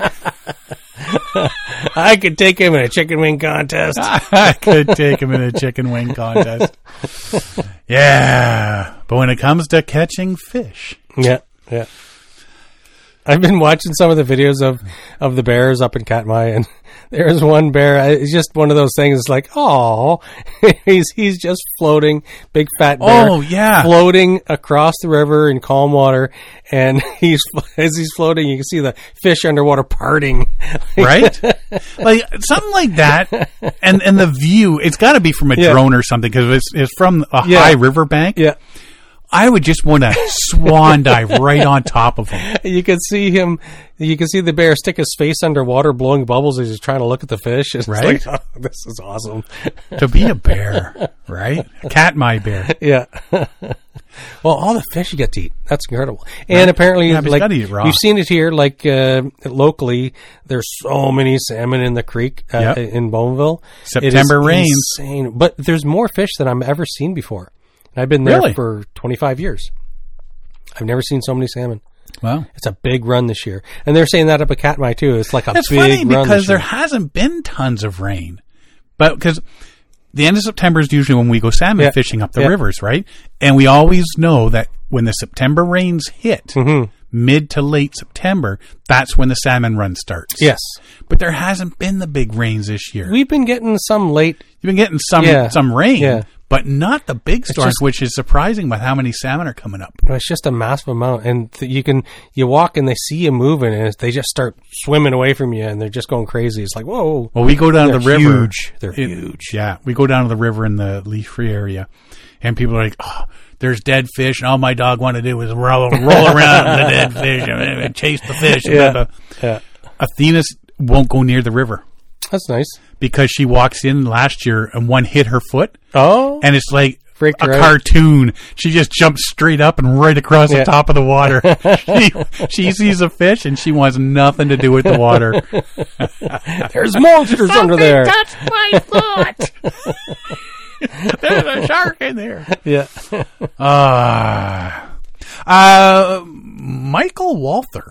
I could take him in a chicken wing contest. I could take him in a chicken wing contest. Yeah, but when it comes to catching fish, Yeah, yeah. I've been watching some of the videos of, of the bears up in Katmai, and there's one bear. It's just one of those things. It's like, oh, he's he's just floating, big fat bear. Oh, yeah. floating across the river in calm water, and he's as he's floating, you can see the fish underwater parting. right? Like something like that, and and the view. It's got to be from a Yeah. drone or something because it's it's from a Yeah. high riverbank. Yeah. I would just want to swan dive right on top of him. You can see him. You can see the bear stick his face underwater, blowing bubbles as he's trying to look at the fish. It's Right? like, oh, this is awesome. To be a bear, right? A Katmai bear. Yeah. Well, all the fish you get to eat. That's incredible. And apparently, Yeah, but you like, gotta eat raw. you've seen it here, like, uh, locally, there's so many salmon in the creek, uh, Yep. in Bowmanville. September It is rains. insane. But there's more fish than I've ever seen before. And I've been there Really? for twenty-five years. I've never seen so many salmon. Wow. It's a big run this year. And they're saying that up at Katmai, too. It's like a It's big funny run because this there year. hasn't been tons of rain, but because the end of September is usually when we go salmon Yeah. fishing up the Yeah. rivers, right? And we always know that when the September rains hit, Mm-hmm. mid to late September, that's when the salmon run starts. Yes. But but there hasn't been the big rains this year. We've been getting some late. You've been getting some Yeah. some rain, Yeah. but not the big storms, just- which is surprising with how many salmon are coming up. It's just a massive amount, and th- you can you walk and they see you moving, and they just start swimming away from you, and they're just going crazy. It's like, whoa! Well, we go down to the They're river. huge. They're It- huge. Yeah, we go down to the river in the leaf-free area, and people are like, "Oh, there's dead fish," and all my dog wanted to do was roll, roll around the dead fish and, and chase the fish. Yeah. yeah, Athena won't go near the river that's nice. because she walks in last year and one hit her foot, Oh, and it's like Freaked a her out. cartoon. She just jumps straight up and right across Yeah. the top of the water. she, she sees a fish and she wants nothing to do with the water. there's monsters under there. That's my foot. There's a shark in there. Yeah, Uh, uh, Michael Walther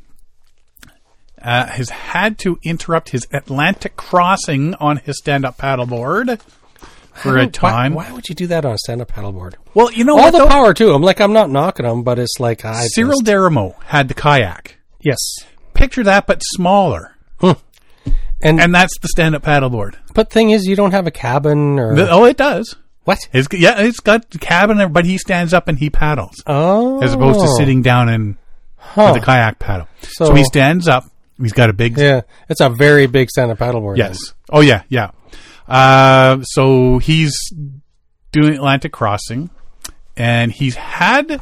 uh, has had to interrupt his Atlantic crossing on his stand-up paddleboard for a time. Why, why would you do that on a stand-up paddleboard? Well, you know All what? the though? power to him. Like, I'm not knocking him, but it's like I Cyril just, Derimo had the kayak. yes, Picture that, but smaller. and, And that's the stand-up paddleboard. but thing is, you don't have a cabin or The- oh, it does. what? It's, yeah, it's got the cabin, but he stands up and he paddles. Oh, As opposed to sitting down and huh. with the kayak paddle. So, So- he stands up. He's got a big Yeah, it's a very big stand-up paddleboard. yes. Oh yeah, yeah. Uh, so he's doing Atlantic crossing, and he's had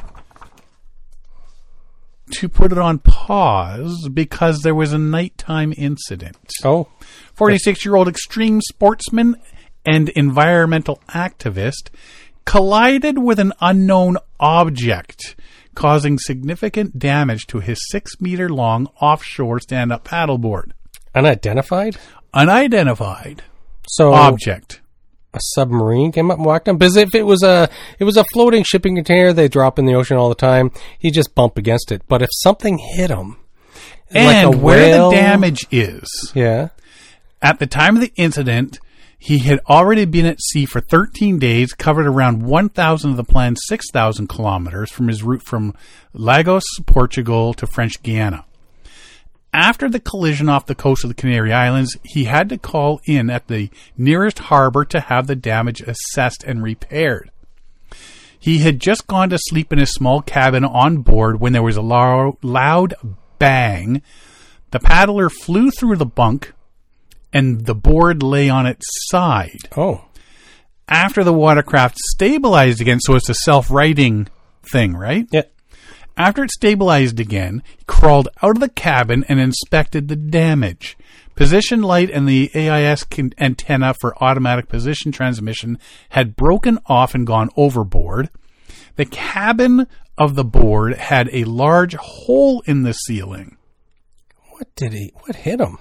to put it on pause because there was a nighttime incident. Oh, forty-six-year-old extreme sportsman and environmental activist collided with an unknown object, causing significant damage to his six-meter-long offshore stand-up paddleboard. unidentified. Unidentified So object. a submarine came up and whacked him. Because if it was a, it was a floating shipping container they drop in the ocean all the time, he just bump against it. But if something hit him, And like a where whale- the damage is, yeah, at the time of the incident, he had already been at sea for thirteen days, covered around one thousand of the planned six thousand kilometers from his route from Lagos, Portugal to French Guiana. After the collision off the coast of the Canary Islands, he had to call in at the nearest harbor to have the damage assessed and repaired. He had just gone to sleep in his small cabin on board when there was a lo- loud bang. The paddler flew through the bunk, and the board lay on its side. oh, After the watercraft stabilized again, so it's a self-righting thing, right? yeah. After it stabilized again, he crawled out of the cabin and inspected the damage. Position light and the A I S con- antenna for automatic position transmission had broken off and gone overboard. The cabin of the board had a large hole in the ceiling. What did he? What hit him?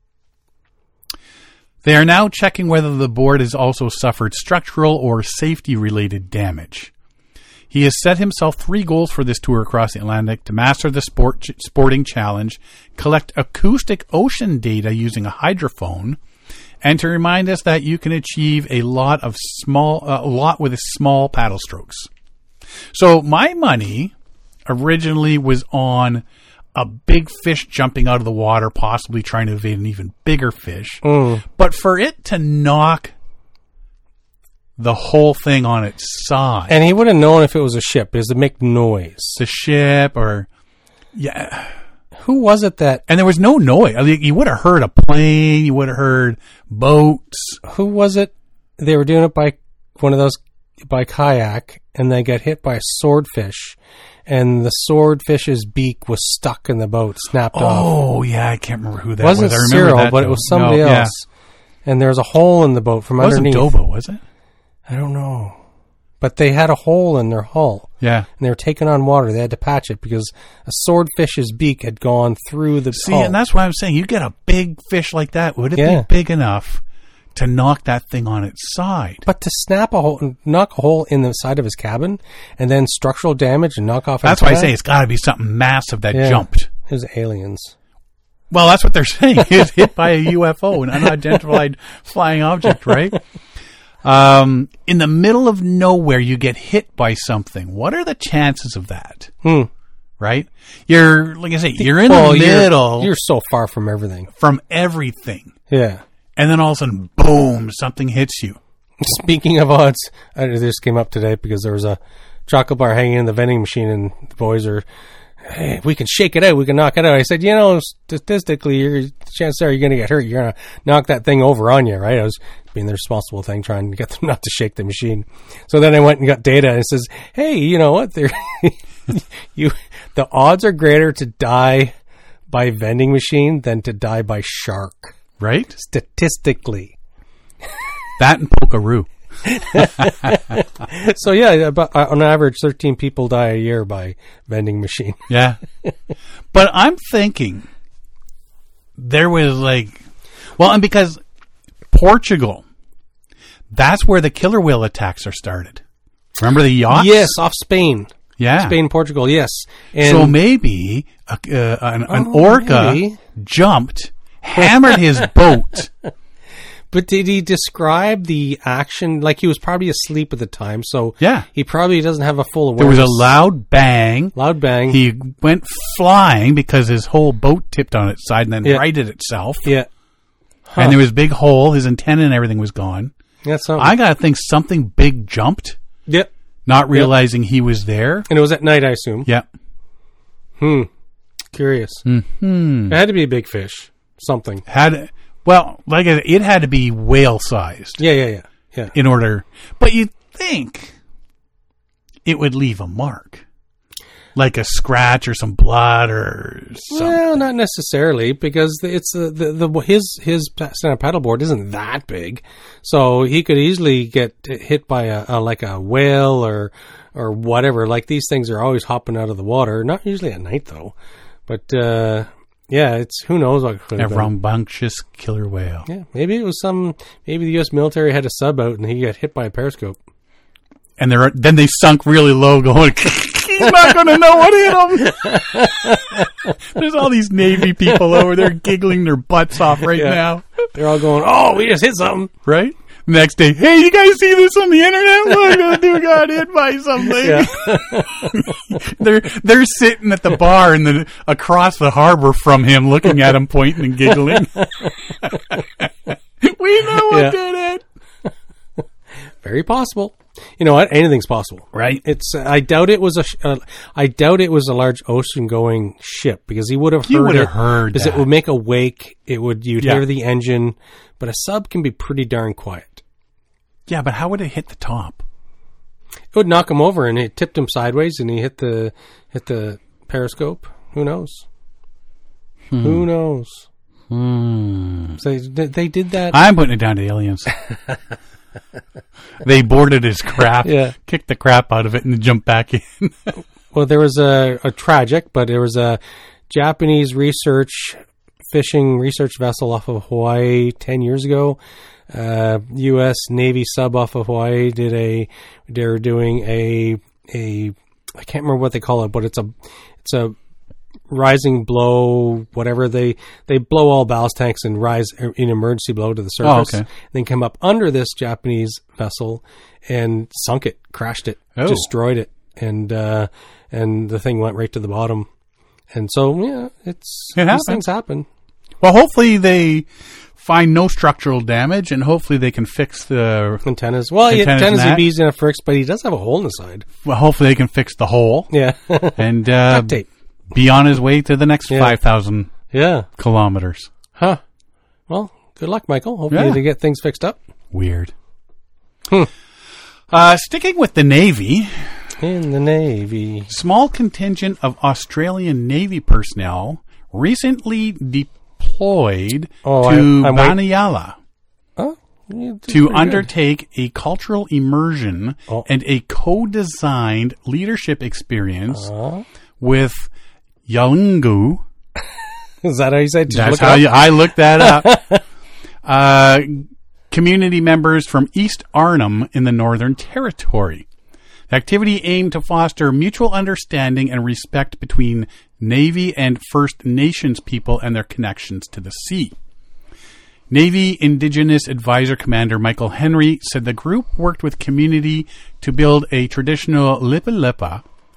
They are now checking whether the board has also suffered structural or safety-related damage. He has set himself three goals for this tour across the Atlantic: to master the sport ch- sporting challenge, collect acoustic ocean data using a hydrophone, and to remind us that you can achieve a lot of small, uh, a lot with small paddle strokes. So my money originally was on a big fish jumping out of the water, possibly trying to evade an even bigger fish. Mm. But for it to knock the whole thing on its side, And he would have known if it was a ship because it make noise. the ship, or yeah, Who was it that? and there was no noise. I mean, you would have heard a plane, you would have heard boats. Who was it? They were doing it by one of those by kayak, and they got hit by a swordfish, and the swordfish's beak was stuck in the boat, snapped off. Oh yeah, I can't remember who that It wasn't was. I remember Cyril, that, but it though. was somebody No, yeah. else. And there was a hole in the boat from It wasn't underneath. Dobo, was it? I don't know. But they had a hole in their hull, Yeah. and they were taking on water. They had to patch it because a swordfish's beak had gone through the See, hull. and that's why I'm saying you get a big fish like that. Would it Yeah. be big enough to knock that thing on its side? But to snap a hole, knock a hole in the side of his cabin, and then structural damage and knock off. That's why I antenna? say it's got to be something massive that Yeah. jumped. It was aliens. Well, that's what they're saying. He was hit by a U F O, an unidentified flying object, right? Um, in the middle of nowhere, you get hit by something. What are the chances of that? Hmm. right? You're, like I say, you're in Well, the you're- middle You're so far from everything. from everything. Yeah. And then all of a sudden, boom, something hits you. Speaking of odds, I, this came up today because there was a chocolate bar hanging in the vending machine, and the boys are, hey, we can shake it out, we can knock it out. I said, you know, statistically, your chances are you're going to get hurt. You're going to knock that thing over on you, right? I was being the responsible thing, trying to get them not to shake the machine. So then I went and got data, and it says, hey, you know what? They're you, the odds are greater to die by vending machine than to die by shark. Right? Statistically. That and Pokeroo. So yeah, about, uh, on average, thirteen people die a year by vending machine. Yeah. But I'm thinking there was like, well, and because Portugal, that's where the killer whale attacks are started. Remember the yachts? Yes, off Spain. Yeah. Spain, Portugal, yes. And So maybe a, uh, an, an Oh, orca maybe. jumped, hammered his boat. But did he describe the action? Like, he was probably asleep at the time, so Yeah. he probably doesn't have a full There awareness. was a loud bang. loud bang. He went flying because his whole boat tipped on its side and then Yeah. righted itself. yeah. Huh. And there was a big hole. His antenna and everything was gone. That's something. I got to think something big jumped, Yep. not realizing he was there. And it was at night, I assume. Yeah. Hmm. Curious. Hmm. It had to be a big fish. Something. Had well, like I said, it had to be whale sized Yeah, yeah, yeah. Yeah. in order. But you'd think it would leave a mark, like a scratch or some blood or something. Well, not necessarily, because it's uh, the, the his his stand-up paddleboard isn't that big, so he could easily get hit by a, a like a whale or or whatever. Like, these things are always hopping out of the water. Not usually at night though, but uh, yeah, it's who knows what could A have been. rambunctious killer whale. Yeah, maybe it was some. Maybe the U S military had a sub out and he got hit by a periscope. And they're, then they sunk really low going, he's not going to know what hit him. There's all these Navy people over there giggling their butts off right Yeah. now. They're all going, "Oh, we just hit something." Right? Next day, hey, you guys see this on the internet? Look, this dude got hit by something. Yeah. they're they're sitting at the bar and the across the harbor from him, looking at him, pointing and giggling. We know what Yeah. did it. Very possible. You know what? Anything's possible, Right. It's. Uh, I doubt it was a. Sh- uh, I doubt it was a large ocean-going ship, because he would have You heard would have it. heard Because that. it would make a wake. It would. You'd Yeah. hear the engine, but a sub can be pretty darn quiet. Yeah, but how would it hit the top? It would knock him over, and it tipped him sideways, and he hit the hit the periscope. Who knows? Who knows? Hmm. So they, they did that. I'm putting it down to aliens. They boarded his craft, Yeah. kicked the crap out of it, and then jumped back in. Well, there was a, a tragic, but there was a Japanese research fishing research vessel off of Hawaii ten years ago. Uh, U S Navy sub off of Hawaii did a. They were doing a a. I can't remember what they call it, but it's a it's a rising blow, whatever they they blow all ballast tanks and rise in emergency blow to the surface. okay. Then come up under this Japanese vessel and sunk it, crashed it, Oh. destroyed it, and uh, and the thing went right to the bottom. And so yeah, it's It these happens. things happen. Well, hopefully they find no structural damage, and hopefully they can fix the. Antennas. Well, Antennas antennas, antennas and would that. be easy enough to fix, but he does have a hole in the side. Well, hopefully they can fix the hole Yeah, and uh, duct tape. be on his way to the next Yeah. five thousand Yeah, kilometers. huh. Well, good luck, Michael. Hopefully Yeah. they get things fixed up. Weird. Hmm. Uh, sticking with the Navy, In the Navy. small contingent of Australian Navy personnel recently deployed Oh, to I- I'm wait- Baniyala Oh, yeah, that's to pretty good. undertake a cultural immersion Oh. and a co-designed leadership experience Uh, with Yalungu. is that how you say it? Did you That's look it how up? you, I looked that up. uh, community members from East Arnhem in the Northern Territory. The activity aimed to foster mutual understanding and respect between Navy and First Nations people and their connections to the sea. Navy Indigenous Advisor Commander Michael Henry said the group worked with community to build a traditional lipa lipa,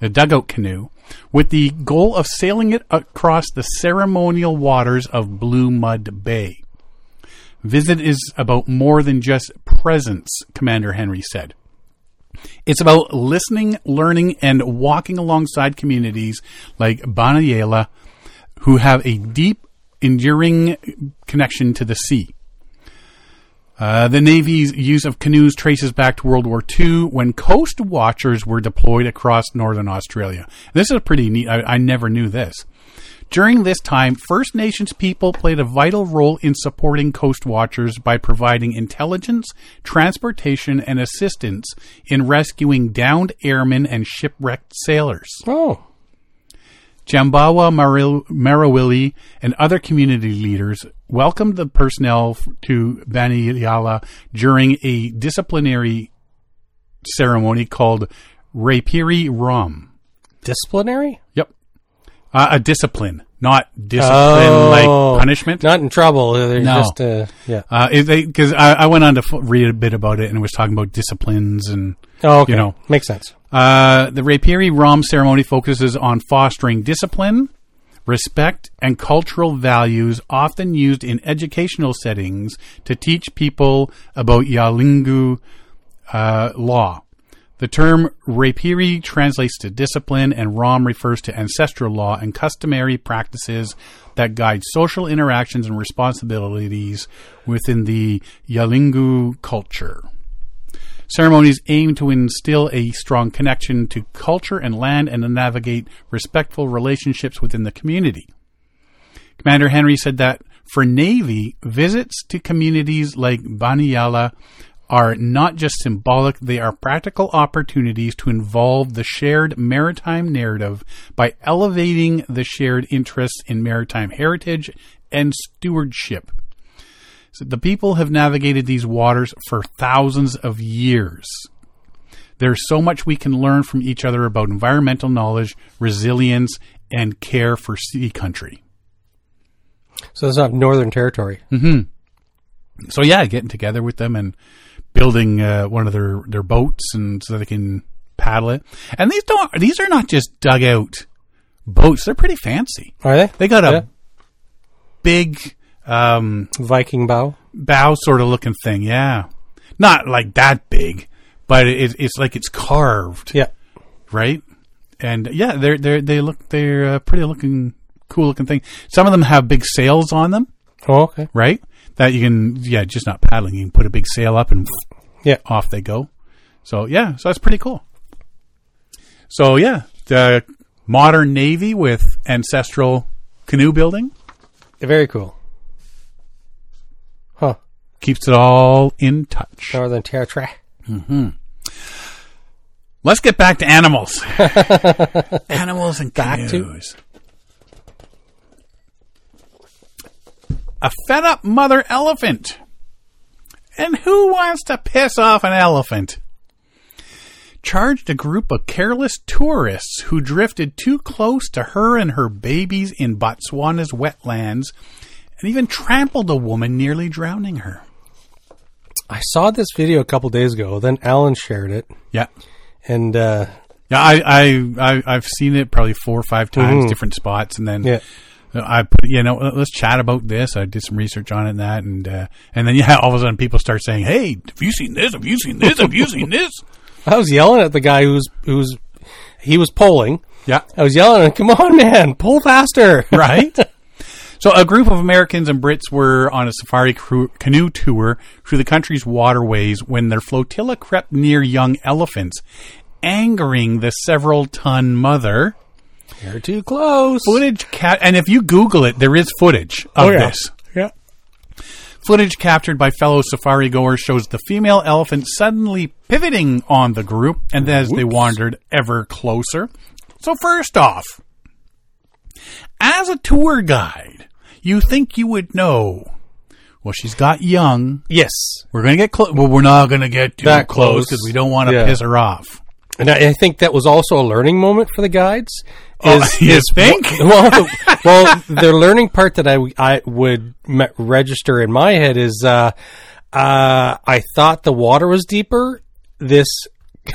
a dugout canoe, with the goal of sailing it across the ceremonial waters of Blue Mud Bay. Visit is about more than just presence, Commander Henry said. It's about listening, learning, and walking alongside communities like Banayala, who have a deep, enduring connection to the sea. Uh, the Navy's use of canoes traces back to World War Two, when coast watchers were deployed across northern Australia. This is pretty neat. I, I never knew this. During this time, First Nations people played a vital role in supporting coast watchers by providing intelligence, transportation, and assistance in rescuing downed airmen and shipwrecked sailors. Oh. Jambawa Marawili and other community leaders welcomed the personnel to Banayala during a disciplinary ceremony called Rapiri Ram. Disciplinary? Yep. Uh, a discipline, not discipline oh, like punishment. Not in trouble. They're no. just, uh, yeah. Uh, because I, I went on to f- read a bit about it, and it was talking about disciplines and, oh, okay. you know. Makes sense. Uh, the Rapiri Ram ceremony focuses on fostering discipline, respect, and cultural values often used in educational settings to teach people about Yalingu uh, law. The term Rapiri translates to discipline, and Ram refers to ancestral law and customary practices that guide social interactions and responsibilities within the Yalingu culture. Ceremonies aim to instill a strong connection to culture and land and to navigate respectful relationships within the community. Commander Henry said that for Navy, visits to communities like Banayala are not just symbolic, they are practical opportunities to involve the shared maritime narrative by elevating the shared interests in maritime heritage and stewardship. So the people have navigated these waters for thousands of years. There's so much we can learn from each other about environmental knowledge, resilience, and care for sea country. So it's not Northern Territory. Mm-hmm. So yeah, getting together with them and building uh, one of their, their boats, and so they can paddle it. And these don't these are not just dugout boats; they're pretty fancy. Are they? They got a yeah. big um, Viking bow, bow sort of looking thing. Yeah, not like that big, but it, it's like it's carved. Yeah, right. And yeah, they're they they look they're uh, pretty looking cool looking thing. Some of them have big sails on them. Oh, okay. Right. That you can, yeah, just not paddling. You can put a big sail up and yeah, off they go. So, yeah, so that's pretty cool. So, yeah, the modern Navy with ancestral canoe building. Very cool. Huh. Keeps it all in touch. Northern Territory. Mm-hmm. Let's get back to animals. Animals and back canoes. To? A fed-up mother elephant. And who wants to piss off an elephant? Charged a group of careless tourists who drifted too close to her and her babies in Botswana's wetlands and even trampled a woman, nearly drowning her. I saw this video a couple days ago. Then Alan shared it. Yeah. And, uh... yeah, I, I, I, I've seen it probably four or five times, mm-hmm. different spots, and then... Yeah. I put, you know, let's chat about this. I did some research on it and that, and uh, and then yeah, all of a sudden people start saying, "Hey, have you seen this? Have you seen this? Have you seen this?" I was yelling at the guy who's who's he was polling. Yeah, I was yelling at him, "Come on, man, pull faster!" Right. So a group of Americans and Brits were on a safari cru- canoe tour through the country's waterways when their flotilla crept near young elephants, angering the several-ton mother. You're too close. Footage, ca- and if you Google it, there is footage of oh, yeah. this. Yeah. Footage captured by fellow safari goers shows the female elephant suddenly pivoting on the group, and as Whoops. They wandered ever closer. So first off, as a tour guide, you think you would know. Well, she's got young. Yes. We're going to get close. Well, we're not going to get too that close because we don't want to yeah. piss her off. And I, I think that was also a learning moment for the guides. Is, oh, you is, think? Well, well, the learning part that I, I would me- register in my head is uh, uh, I thought the water was deeper. This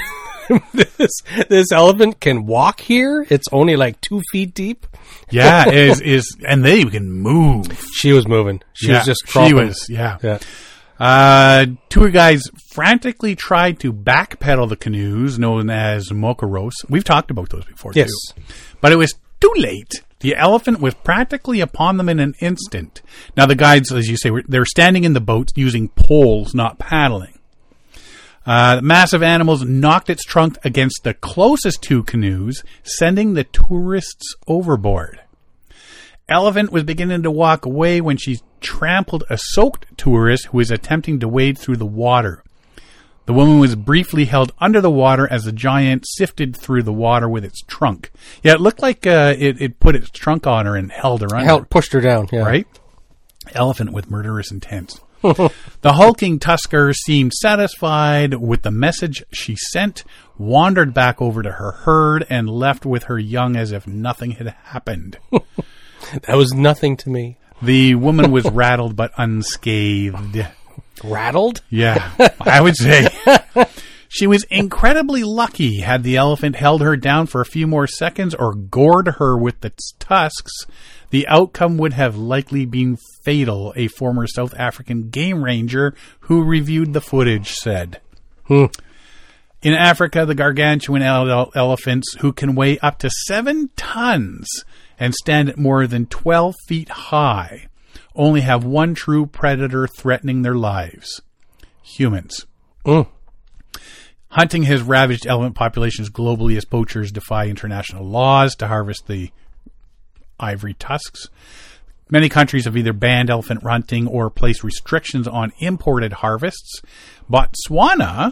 this this elephant can walk here. It's only like two feet deep. Yeah, is is and they can move. She was moving. She yeah, was just crawling. She was, yeah. Yeah. Uh, tour guides frantically tried to backpedal the canoes known as mokaros. We've talked about those before, Yes. too. But it was too late. The elephant was practically upon them in an instant. Now, the guides, as you say, were, they're standing in the boats using poles, not paddling. Uh, the massive animals knocked its trunk against the closest two canoes, sending the tourists overboard. Elephant was beginning to walk away when she trampled a soaked tourist who was attempting to wade through the water. The woman was briefly held under the water as the giant sifted through the water with its trunk. Yeah, it looked like uh, it, it put its trunk on her and held her under. Held, pushed her down, yeah. Right? Elephant with murderous intent. The hulking tusker seemed satisfied with the message she sent, wandered back over to her herd, and left with her young as if nothing had happened. That was nothing to me. The woman was rattled but unscathed. Rattled? Yeah, I would say. She was incredibly lucky. Had the elephant held her down for a few more seconds or gored her with its tusks, the outcome would have likely been fatal, a former South African game ranger who reviewed the footage said. Hmm. In Africa, the gargantuan ele- elephants, who can weigh up to seven tons and stand at more than twelve feet high, only have one true predator threatening their lives. Humans. Mm. Hunting has ravaged elephant populations globally as poachers defy international laws to harvest the ivory tusks. Many countries have either banned elephant hunting or placed restrictions on imported harvests. Botswana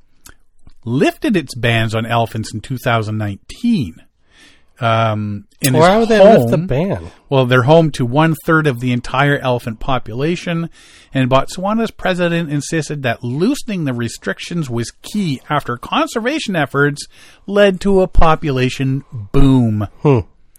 lifted its bans on elephants in two thousand nineteen. Um, in Why would they home, lift the ban? Well, they're home to one third of the entire elephant population, and Botswana's president insisted that loosening the restrictions was key after conservation efforts led to a population boom. Hmm.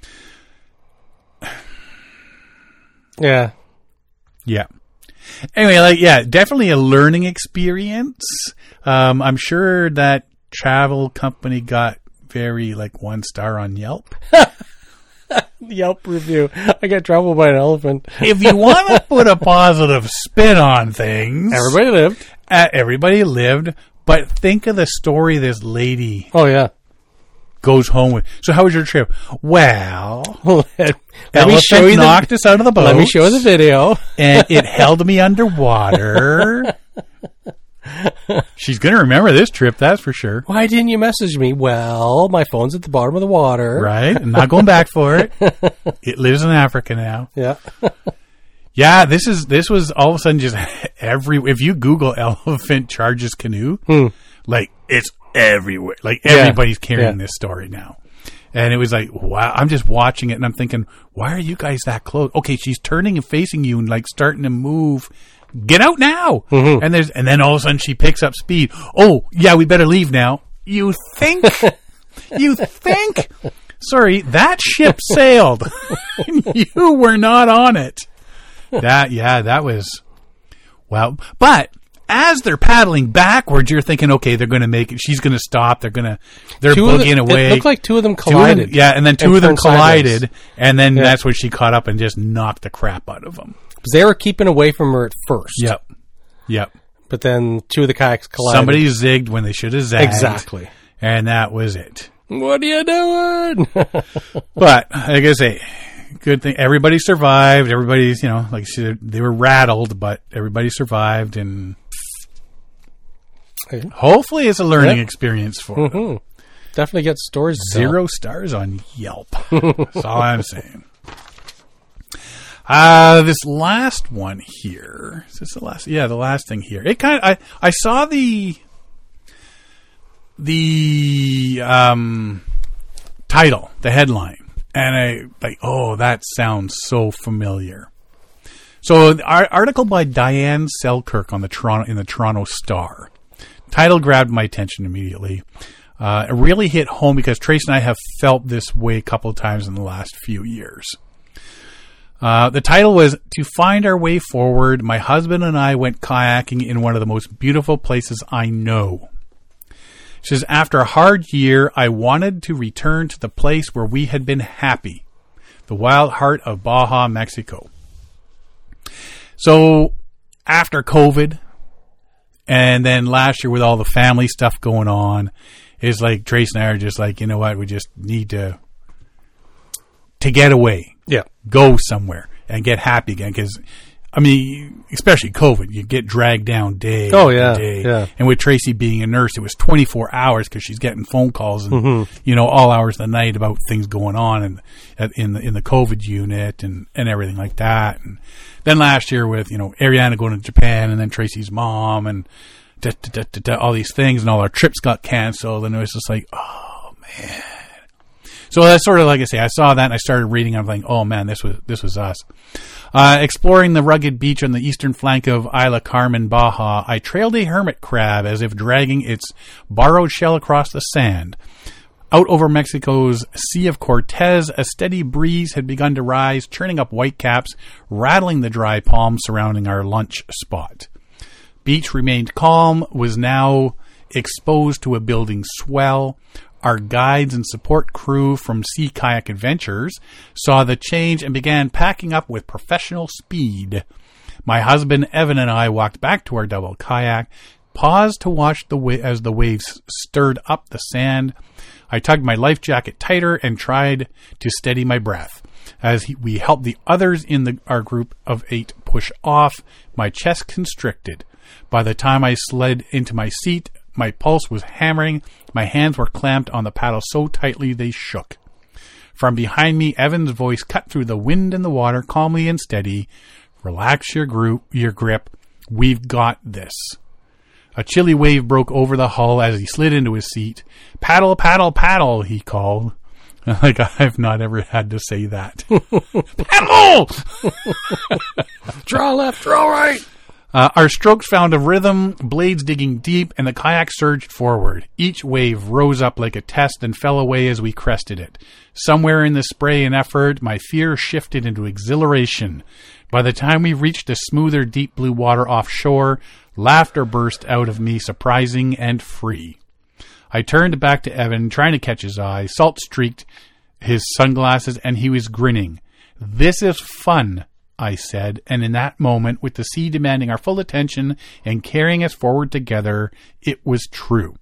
Yeah. Yeah. Anyway, like, yeah, definitely a learning experience. Um, I'm sure that travel company got very, like, one star on Yelp. Yelp review. I got trouble by an elephant. If you want to put a positive spin on things, Everybody lived. Uh, everybody lived, but think of the story this lady Oh, yeah. goes home with. So how was your trip? Well, let elephant me show you knocked the, us out of the boat. Let me show the video. And it held me underwater. She's going to remember this trip, that's for sure. Why didn't you message me? Well, my phone's at the bottom of the water. Right? I'm not going back for it. It lives in Africa now. Yeah. Yeah, this is this was all of a sudden just every. If you Google elephant charges canoe, Hmm. like it's everywhere. Like Yeah. everybody's carrying Yeah. this story now. And it was like, wow, I'm just watching it and I'm thinking, why are you guys that close? Okay, she's turning and facing you and like starting to move. Get out now. Mm-hmm. And there's and then all of a sudden she picks up speed. Oh, yeah, we better leave now. You think? You think? Sorry, that ship sailed. You were not on it. That, yeah, that was, well, but as they're paddling backwards, you're thinking, okay, they're going to make it. She's going to stop. They're going to, they're Two of boogieing the- away. It looked like two of them Two of collided. them- yeah, and then two and of them turned sideways. collided, and then Yeah. that's when she caught up and just knocked the crap out of them. 'Cause they were keeping away from her at first. Yep. Yep. But then two of the kayaks collided. Somebody zigged when they should have zagged. Exactly. And that was it. What are you doing? But, like I say, good thing. Everybody survived. Everybody's, you know, like she said, they were rattled, but everybody survived. And hopefully it's a learning Yeah. experience for them. hmm Definitely get stories. to tell. Zero stars on Yelp. That's all I'm saying. Uh, this last one here. Is this the last? Yeah, the last thing here. It kind of, I, I saw the, the, um, title, the headline, and I like, oh, that sounds so familiar. So, our article by Diane Selkirk on the Toronto, in the Toronto Star. Title grabbed my attention immediately. Uh, it really hit home because Trace and I have felt this way a couple of times in the last few years. Uh, the title was, To Find Our Way Forward, my husband and I went kayaking in one of the most beautiful places I know. She says, after a hard year, I wanted to return to the place where we had been happy, the wild heart of Baja, Mexico. So after COVID, and then last year with all the family stuff going on, it's like Trace and I are just like, you know what, we just need to to get away. Yeah. Go somewhere and get happy again. Because, I mean, especially COVID, you get dragged down day Oh, after yeah, day. yeah. And with Tracy being a nurse, it was twenty-four hours because she's getting phone calls and, Mm-hmm. you know, all hours of the night about things going on and at, in the in the COVID unit and, and everything like that. And then last year with, you know, Ariana going to Japan and then Tracy's mom and da, da, da, da, da, all these things and all our trips got canceled. And it was just like, oh, man. So that's sort of like I say, I saw that and I started reading. I'm like, oh man, this was this was us. Uh, exploring the rugged beach on the eastern flank of Isla Carmen, Baja, I trailed a hermit crab as if dragging its borrowed shell across the sand. Out over Mexico's Sea of Cortez, a steady breeze had begun to rise, churning up whitecaps, rattling the dry palms surrounding our lunch spot. Beach remained calm, was now exposed to a building swell. Our guides and support crew from Sea Kayak Adventures saw the change and began packing up with professional speed. My husband, Evan, and I walked back to our double kayak, paused to watch the wa- as the waves stirred up the sand. I tugged my life jacket tighter and tried to steady my breath. As he, we helped the others in the, our group of eight push off, my chest constricted. By the time I slid into my seat, my pulse was hammering. My hands were clamped on the paddle so tightly they shook. From behind me, Evan's voice cut through the wind and the water, calmly and steady. Relax your, group, your grip. We've got this. A chilly wave broke over the hull as he slid into his seat. Paddle, paddle, paddle, he called. Like, I've not ever had to say that. Paddle! Draw left, draw right. Uh, our strokes found a rhythm, blades digging deep, and the kayak surged forward. Each wave rose up like a test and fell away as we crested it. Somewhere in the spray and effort, my fear shifted into exhilaration. By the time we reached the smoother, deep blue water offshore, laughter burst out of me, surprising and free. I turned back to Evan, trying to catch his eye, salt-streaked his sunglasses, and he was grinning. This is fun, I said, and in that moment, with the sea demanding our full attention and carrying us forward together, it was true.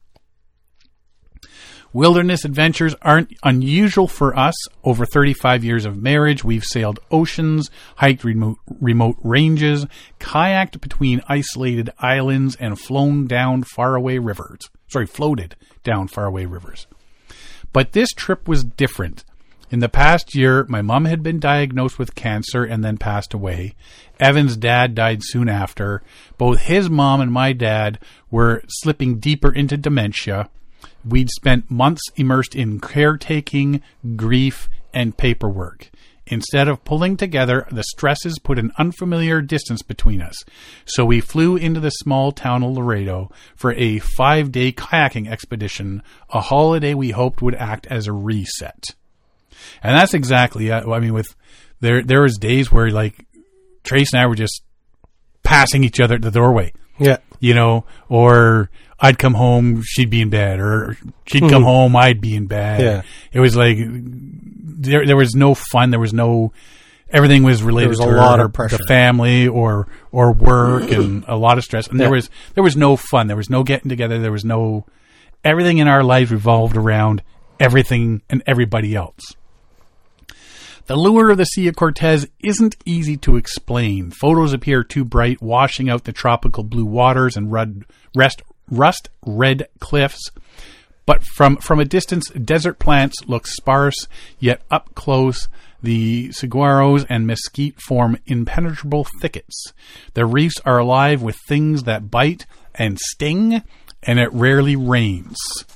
Wilderness adventures aren't unusual for us. Over thirty-five years of marriage, we've sailed oceans, hiked remote, remote ranges, kayaked between isolated islands, and flown down faraway rivers. Sorry, floated down faraway rivers. But this trip was different. In the past year, my mom had been diagnosed with cancer and then passed away. Evan's dad died soon after. Both his mom and my dad were slipping deeper into dementia. We'd spent months immersed in caretaking, grief, and paperwork. Instead of pulling together, the stresses put an unfamiliar distance between us. So we flew into the small town of Laredo for a five-day kayaking expedition, a holiday we hoped would act as a reset. And that's exactly, uh, I mean, with there there was days where, like, Trace and I were just passing each other at the doorway. Yeah. You know, or I'd come home, she'd be in bed, or she'd come Mm-hmm. home, I'd be in bed. Yeah. It was like, there there was no fun, there was no, everything was related There was to a lot her, of pressure. the family or or work and a lot of stress. And there Yeah. was there was no fun, there was no getting together, there was no, everything in our lives revolved around everything and everybody else. The lure of the Sea of Cortez isn't easy to explain. Photos appear too bright, washing out the tropical blue waters and rud, rest, rust-red cliffs. But from, from a distance, desert plants look sparse, yet up close, the saguaros and mesquite form impenetrable thickets. The reefs are alive with things that bite and sting, and it rarely rains.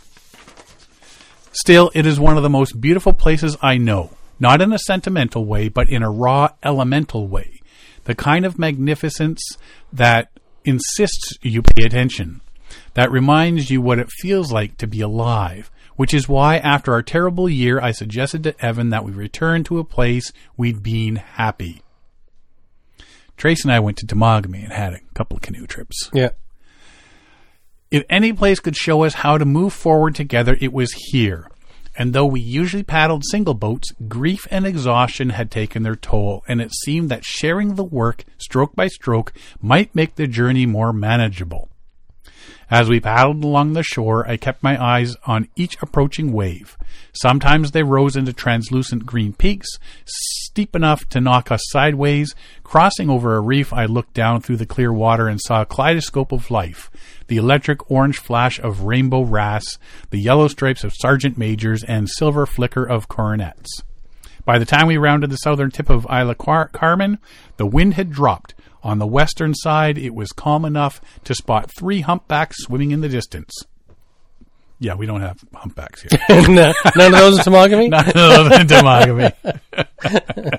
Still, it is one of the most beautiful places I know. Not in a sentimental way, but in a raw, elemental way. The kind of magnificence that insists you pay attention. That reminds you what it feels like to be alive. Which is why, after our terrible year, I suggested to Evan that we return to a place we'd been happy. Trace and I went to Temagami and had a couple of canoe trips. Yeah. If any place could show us how to move forward together, it was here. And though we usually paddled single boats, grief and exhaustion had taken their toll, and it seemed that sharing the work, stroke by stroke, might make the journey more manageable. As we paddled along the shore, I kept my eyes on each approaching wave. Sometimes they rose into translucent green peaks, steep enough to knock us sideways. Crossing over a reef, I looked down through the clear water and saw a kaleidoscope of life. The electric orange flash of rainbow wrasse, the yellow stripes of sergeant majors, and silver flicker of coronets. By the time we rounded the southern tip of Isla Car- Carmen, the wind had dropped. On the western side, it was calm enough to spot three humpbacks swimming in the distance. Yeah, we don't have humpbacks here. no, none of those in Temagami? None of those in Temagami.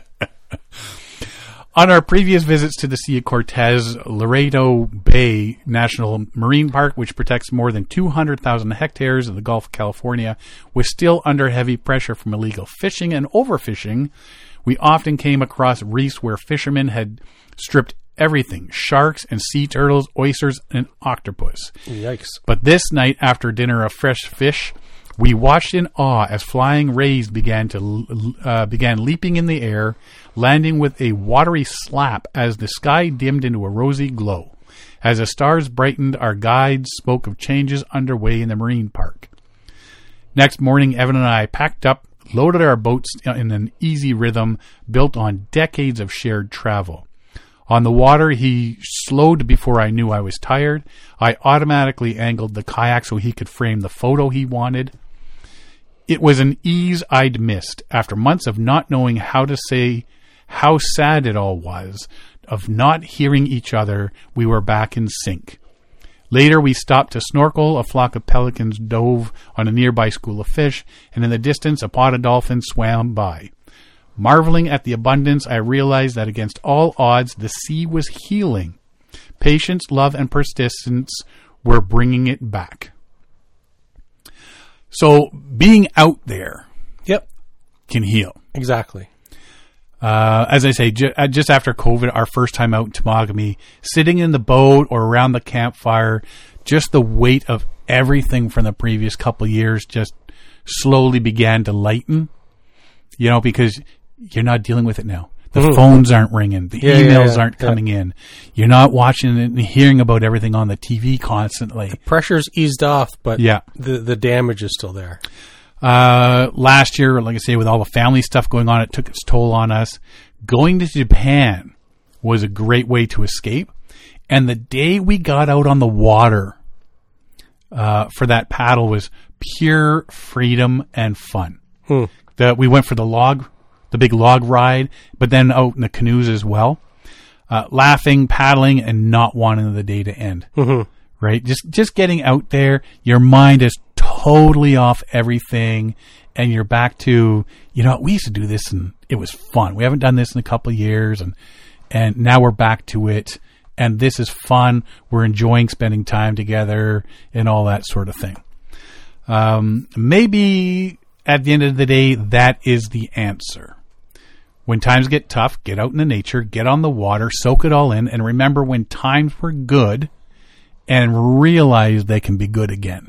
On our previous visits to the Sea of Cortez, Laredo Bay National Marine Park, which protects more than two hundred thousand hectares of the Gulf of California, was still under heavy pressure from illegal fishing and overfishing. We often came across reefs where fishermen had stripped everything: sharks and sea turtles, oysters and octopus. Yikes. But this night, after dinner of fresh fish, we watched in awe as flying rays began to uh, began leaping in the air, landing with a watery slap as the sky dimmed into a rosy glow. As the stars brightened, our guides spoke of changes underway in the marine park. Next morning, Evan and I packed up, loaded our boats in an easy rhythm built on decades of shared travel. On the water, he slowed before I knew I was tired. I automatically angled the kayak so he could frame the photo he wanted. It was an ease I'd missed. After months of not knowing how to say how sad it all was, of not hearing each other, we were back in sync. Later, we stopped to snorkel. A flock of pelicans dove on a nearby school of fish, and in the distance, a pod of dolphins swam by. Marveling at the abundance, I realized that against all odds, the sea was healing. Patience, love, and persistence were bringing it back. So, being out there yep. can heal. Exactly. Uh, as I say, ju- just after COVID, our first time out in Temagami, sitting in the boat or around the campfire, just the weight of everything from the previous couple of years just slowly began to lighten. You know, because you're not dealing with it now. The mm-hmm. phones aren't ringing. The yeah, emails yeah, yeah, aren't yeah. coming in. You're not watching and hearing about everything on the T V constantly. The pressure's eased off, but yeah. the, the damage is still there. Uh, last year, like I say, with all the family stuff going on, it took its toll on us. Going to Japan was a great way to escape. And the day we got out on the water uh, for that paddle was pure freedom and fun. Hmm. The, we went for the log, the big log ride, but then out in the canoes as well. Uh, laughing, paddling, and not wanting the day to end. Mm-hmm. Right? Just just getting out there, your mind is totally off everything, and you're back to, you know, we used to do this and it was fun. We haven't done this in a couple of years, and and now we're back to it, and this is fun. We're enjoying spending time together and all that sort of thing. Um, maybe at the end of the day, that is the answer. When times get tough, get out in the nature, get on the water, soak it all in, and remember when times were good and realize they can be good again.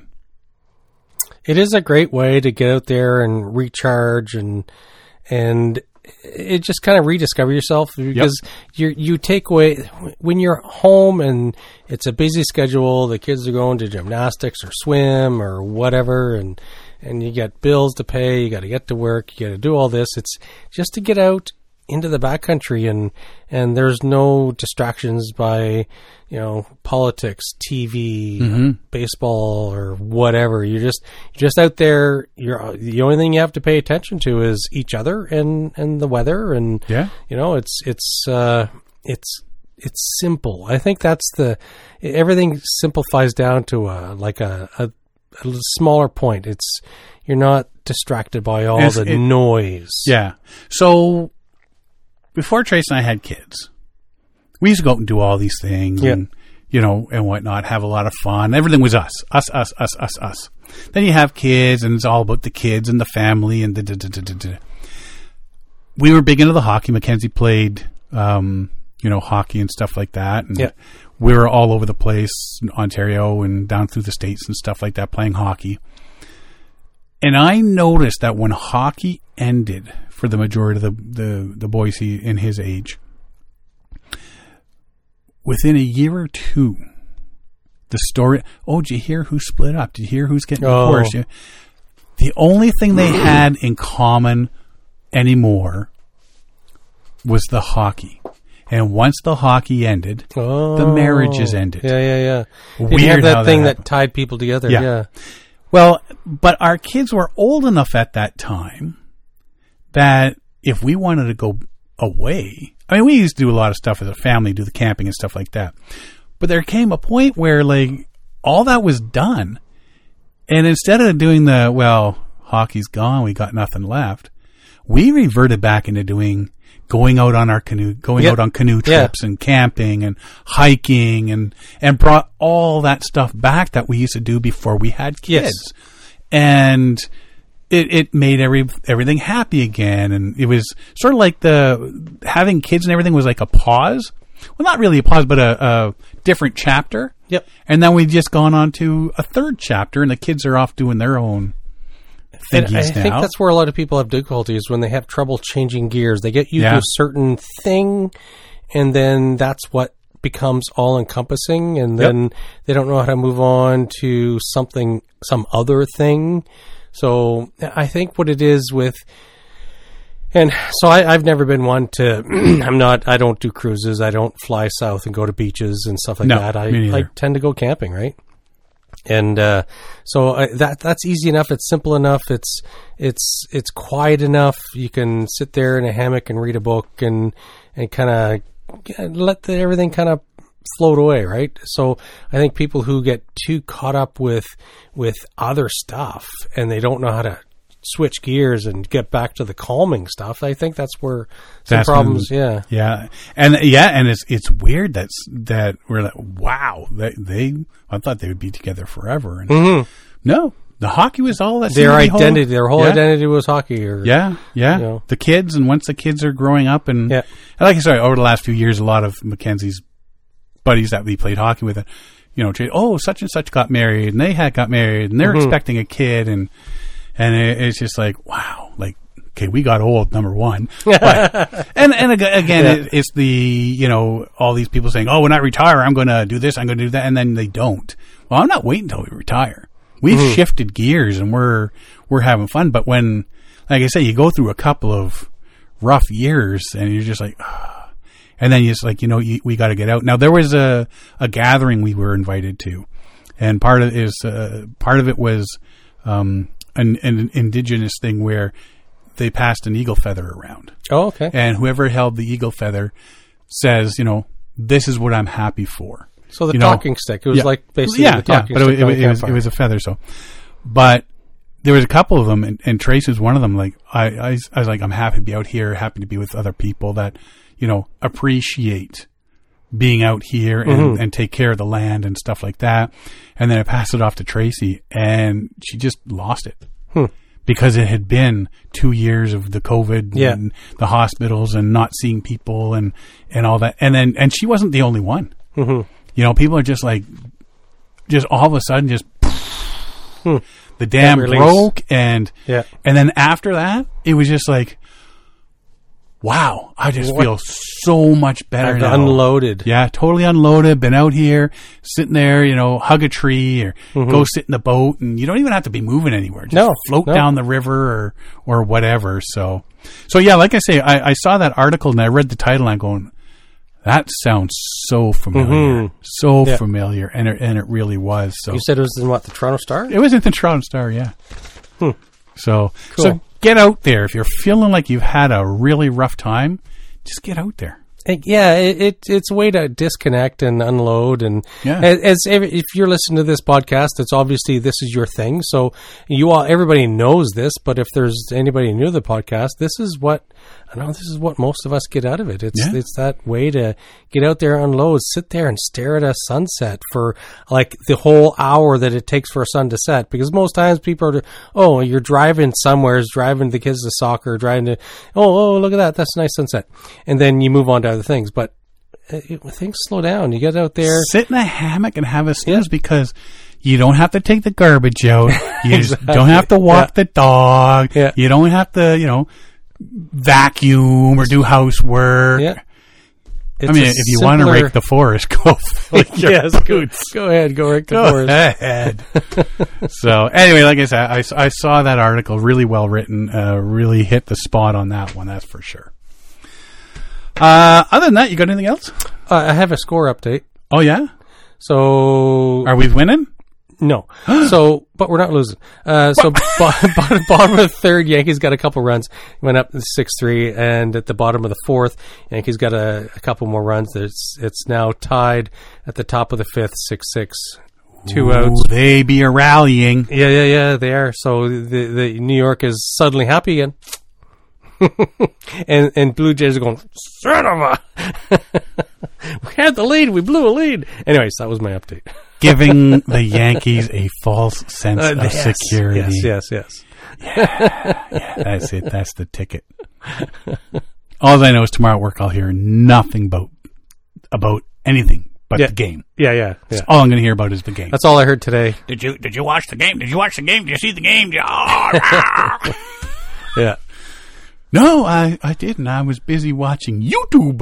It is a great way to get out there and recharge, and and it just kind of rediscover yourself, because yep. you you take away when you're home and it's a busy schedule. The kids are going to gymnastics or swim or whatever, and and you got bills to pay. You got to get to work. You got to do all this. It's just to get out into the backcountry, and and there's no distractions by, you know, politics, T V, mm-hmm. baseball, or whatever. You're just you're just out there. You're the only thing you have to pay attention to is each other and, and the weather, and yeah, you know, it's it's uh, it's it's simple. I think that's the everything simplifies down to a like a, a, a smaller point. It's you're not distracted by all it's, the it, noise. Yeah. So before Trace and I had kids, we used to go out and do all these things, yeah. and you know, and whatnot, have a lot of fun. Everything was us, us, us, us, us, us. Then you have kids, and it's all about the kids and the family, and da, da, da, da, da, da. We were big into the hockey. Mackenzie played um, you know, hockey and stuff like that. And Yeah. we were all over the place in Ontario and down through the States and stuff like that playing hockey. And I noticed that when hockey ended for the majority of the, the, the boys he, in his age, within a year or two, the story, oh, did you hear who split up? Did you hear who's getting Oh. divorced? You- The only thing they had in common anymore was the hockey. And once the hockey ended, Oh. the marriages ended. Yeah, yeah, yeah. Weird Didn't have that how that thing that, happened. tied people together. Yeah. Yeah. Well, but our kids were old enough at that time that if we wanted to go away, I mean, we used to do a lot of stuff as a family, do the camping and stuff like that. But there came a point where, like, all that was done. And instead of doing the, well, hockey's gone, we got nothing left, we reverted back into doing, going out on our canoe, going Yep. out on canoe Yeah. trips and camping and hiking and, and brought all that stuff back that we used to do before we had kids. Yes. And it, it made every, everything happy again. And it was sort of like the, having kids and everything was like a pause. Well, not really a pause, but a, a different chapter. Yep. And then we've just gone on to a third chapter, and the kids are off doing their own And thingies I now. think that's where a lot of people have difficulties when they have trouble changing gears. They get used Yeah. to a certain thing, and then that's what becomes all encompassing, and Yep. then they don't know how to move on to something, some other thing. So I think what it is with, and so I, I've never been one to, I'm not, I don't do cruises. I don't fly south and go to beaches and stuff like No, that. I, me neither. I tend to go camping, right? And uh, so I, that that's easy enough. It's simple enough. It's it's it's quiet enough. You can sit there in a hammock and read a book and and kind of let the, everything kind of float away, right? So I think people who get too caught up with with other stuff and they don't know how to switch gears and get back to the calming stuff, I think that's where some That's problems. when- yeah, Yeah, and yeah, and it's it's weird that's that we're like, wow, they, they I thought they would be together forever, and mm-hmm. no, the hockey was all that. their seemed to be whole- identity, their whole yeah. identity was hockey. Or Yeah, yeah, You know. the kids, and once the kids are growing up, and, Yeah. and like I said, over the last few years, a lot of Mackenzie's buddies that we played hockey with, you know, oh, such and such got married, and they had got married, and they're Mm-hmm. expecting a kid, and and it, it's just like, wow, like, okay, we got old, number one, but, and and ag- again, Yeah. it, it's the, you know, all these people saying, oh, when I retire, I'm going to do this, I'm going to do that, and then they don't. Well, I'm not waiting until we retire. We've Mm-hmm. shifted gears, and we're we're having fun. But when, like I say, you go through a couple of rough years, and you're just like, ah. And then you're just like, you know, you, we got to get out. Now there was a a gathering we were invited to, and part of it is uh, part of it was um, an, an indigenous thing where they passed an eagle feather around, Oh, okay. and whoever held the eagle feather says, you know, this is what I'm happy for. So the you know, talking stick. It was yeah. like basically yeah, the talking yeah, but stick. it, on it, a it was campfire. it was a feather. So, but there was a couple of them, and, and Trace was one of them. Like I, I, I was like, I'm happy to be out here, happy to be with other people that, you know, appreciate being out here and, Mm-hmm. and take care of the land and stuff like that. And then I passed it off to Tracy, and she just lost it. Hmm. Because it had been two years of the COVID Yeah. and the hospitals and not seeing people and, and all that. And then, and she wasn't the only one. Mm-hmm. You know, people are just like, just all of a sudden, just Hmm. the dam That release. broke, and Yeah. and then after that, it was just like, wow, I just What- feel so much better I've now. unloaded. Yeah, totally unloaded. Been out here, sitting there, you know, hug a tree or go sit in the boat, and you don't even have to be moving anywhere. Just No, float no. down the river or or whatever. So, so yeah, like I say, I, I saw that article and I read the title, and I'm going, that sounds so familiar, Mhm. so Yeah. familiar, and it, and it really was. So You said it was in what, the Toronto Star? it was in the Toronto Star, yeah. Hmm. So, Cool. so get out there if you're feeling like you've had a really rough time. Just get out there. Uh, Yeah, it, it it's a way to disconnect and unload, and Yeah. as, as every, if you're listening to this podcast, it's obviously this is your thing. So you all, everybody knows this, but if there's anybody new to the podcast, this is what I know. This is what most of us get out of it. It's Yeah. it's that way to get out there, unload, sit there, and stare at a sunset for like the whole hour that it takes for a sun to set. Because most times people are, oh, you're driving somewhere, driving the kids to soccer, driving to, oh, oh, look at that, that's a nice sunset, and then you move on to other things. But uh, things slow down. You get out there. Sit in a hammock and have a snooze yeah. because you don't have to take the garbage out. You just Exactly. don't have to walk Yeah. the dog. Yeah. You don't have to, you know, vacuum or do housework. Yeah. I mean, if you want to rake the forest, go flick your yes, go, boots. go ahead, go rake the Go forest. ahead. So anyway, like I said, I, I saw that article, really well written, uh, really hit the spot on that one, that's for sure. Uh, other than that, you got anything else? Uh, I have a score update. Oh, yeah? So Are we winning? no, so but we're not losing. Uh, so bo- bottom, bottom of the third, Yankees got a couple runs, went up six three, and at the bottom of the fourth, Yankees got a, a couple more runs. It's it's now tied at the top of the fifth, six six, two Ooh, outs. They be a rallying. Yeah, yeah, yeah, they are. So the the New York is suddenly happy again. and and Blue Jays are going, son of a we had the lead, we blew a lead. Anyways, that was my update. Giving the Yankees a false sense Uh, of yes, security. Yes, yes, yes. Yeah, yeah, that's it. That's the ticket. All I know is tomorrow at work I'll hear nothing about about anything but Yeah. the game. Yeah, yeah, yeah. All I'm going to hear about is the game. That's all I heard today. Did you did you watch the game? Did you watch the game? Did you see the game? Yeah. No, I, I didn't. I was busy watching YouTube.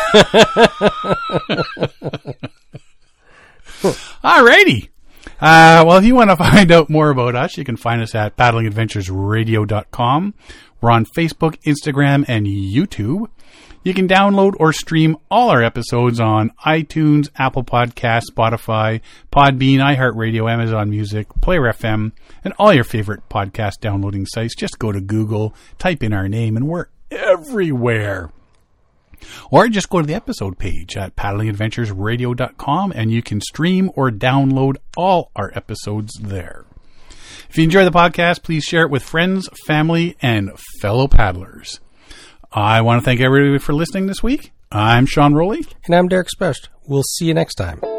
Alrighty. Uh, well, if you want to find out more about us, you can find us at paddling adventures radio dot com. We're on Facebook, Instagram, and YouTube. You can download or stream all our episodes on iTunes, Apple Podcasts, Spotify, Podbean, iHeartRadio, Amazon Music, Player F M, and all your favorite podcast downloading sites. Just go to Google, type in our name, and we're everywhere. Or just go to the episode page at paddling adventures radio dot com and you can stream or download all our episodes there. If you enjoy the podcast, please share it with friends, family, and fellow paddlers. I want to thank everybody for listening this week. I'm Sean Rowley. And I'm Derek Specht. We'll see you next time.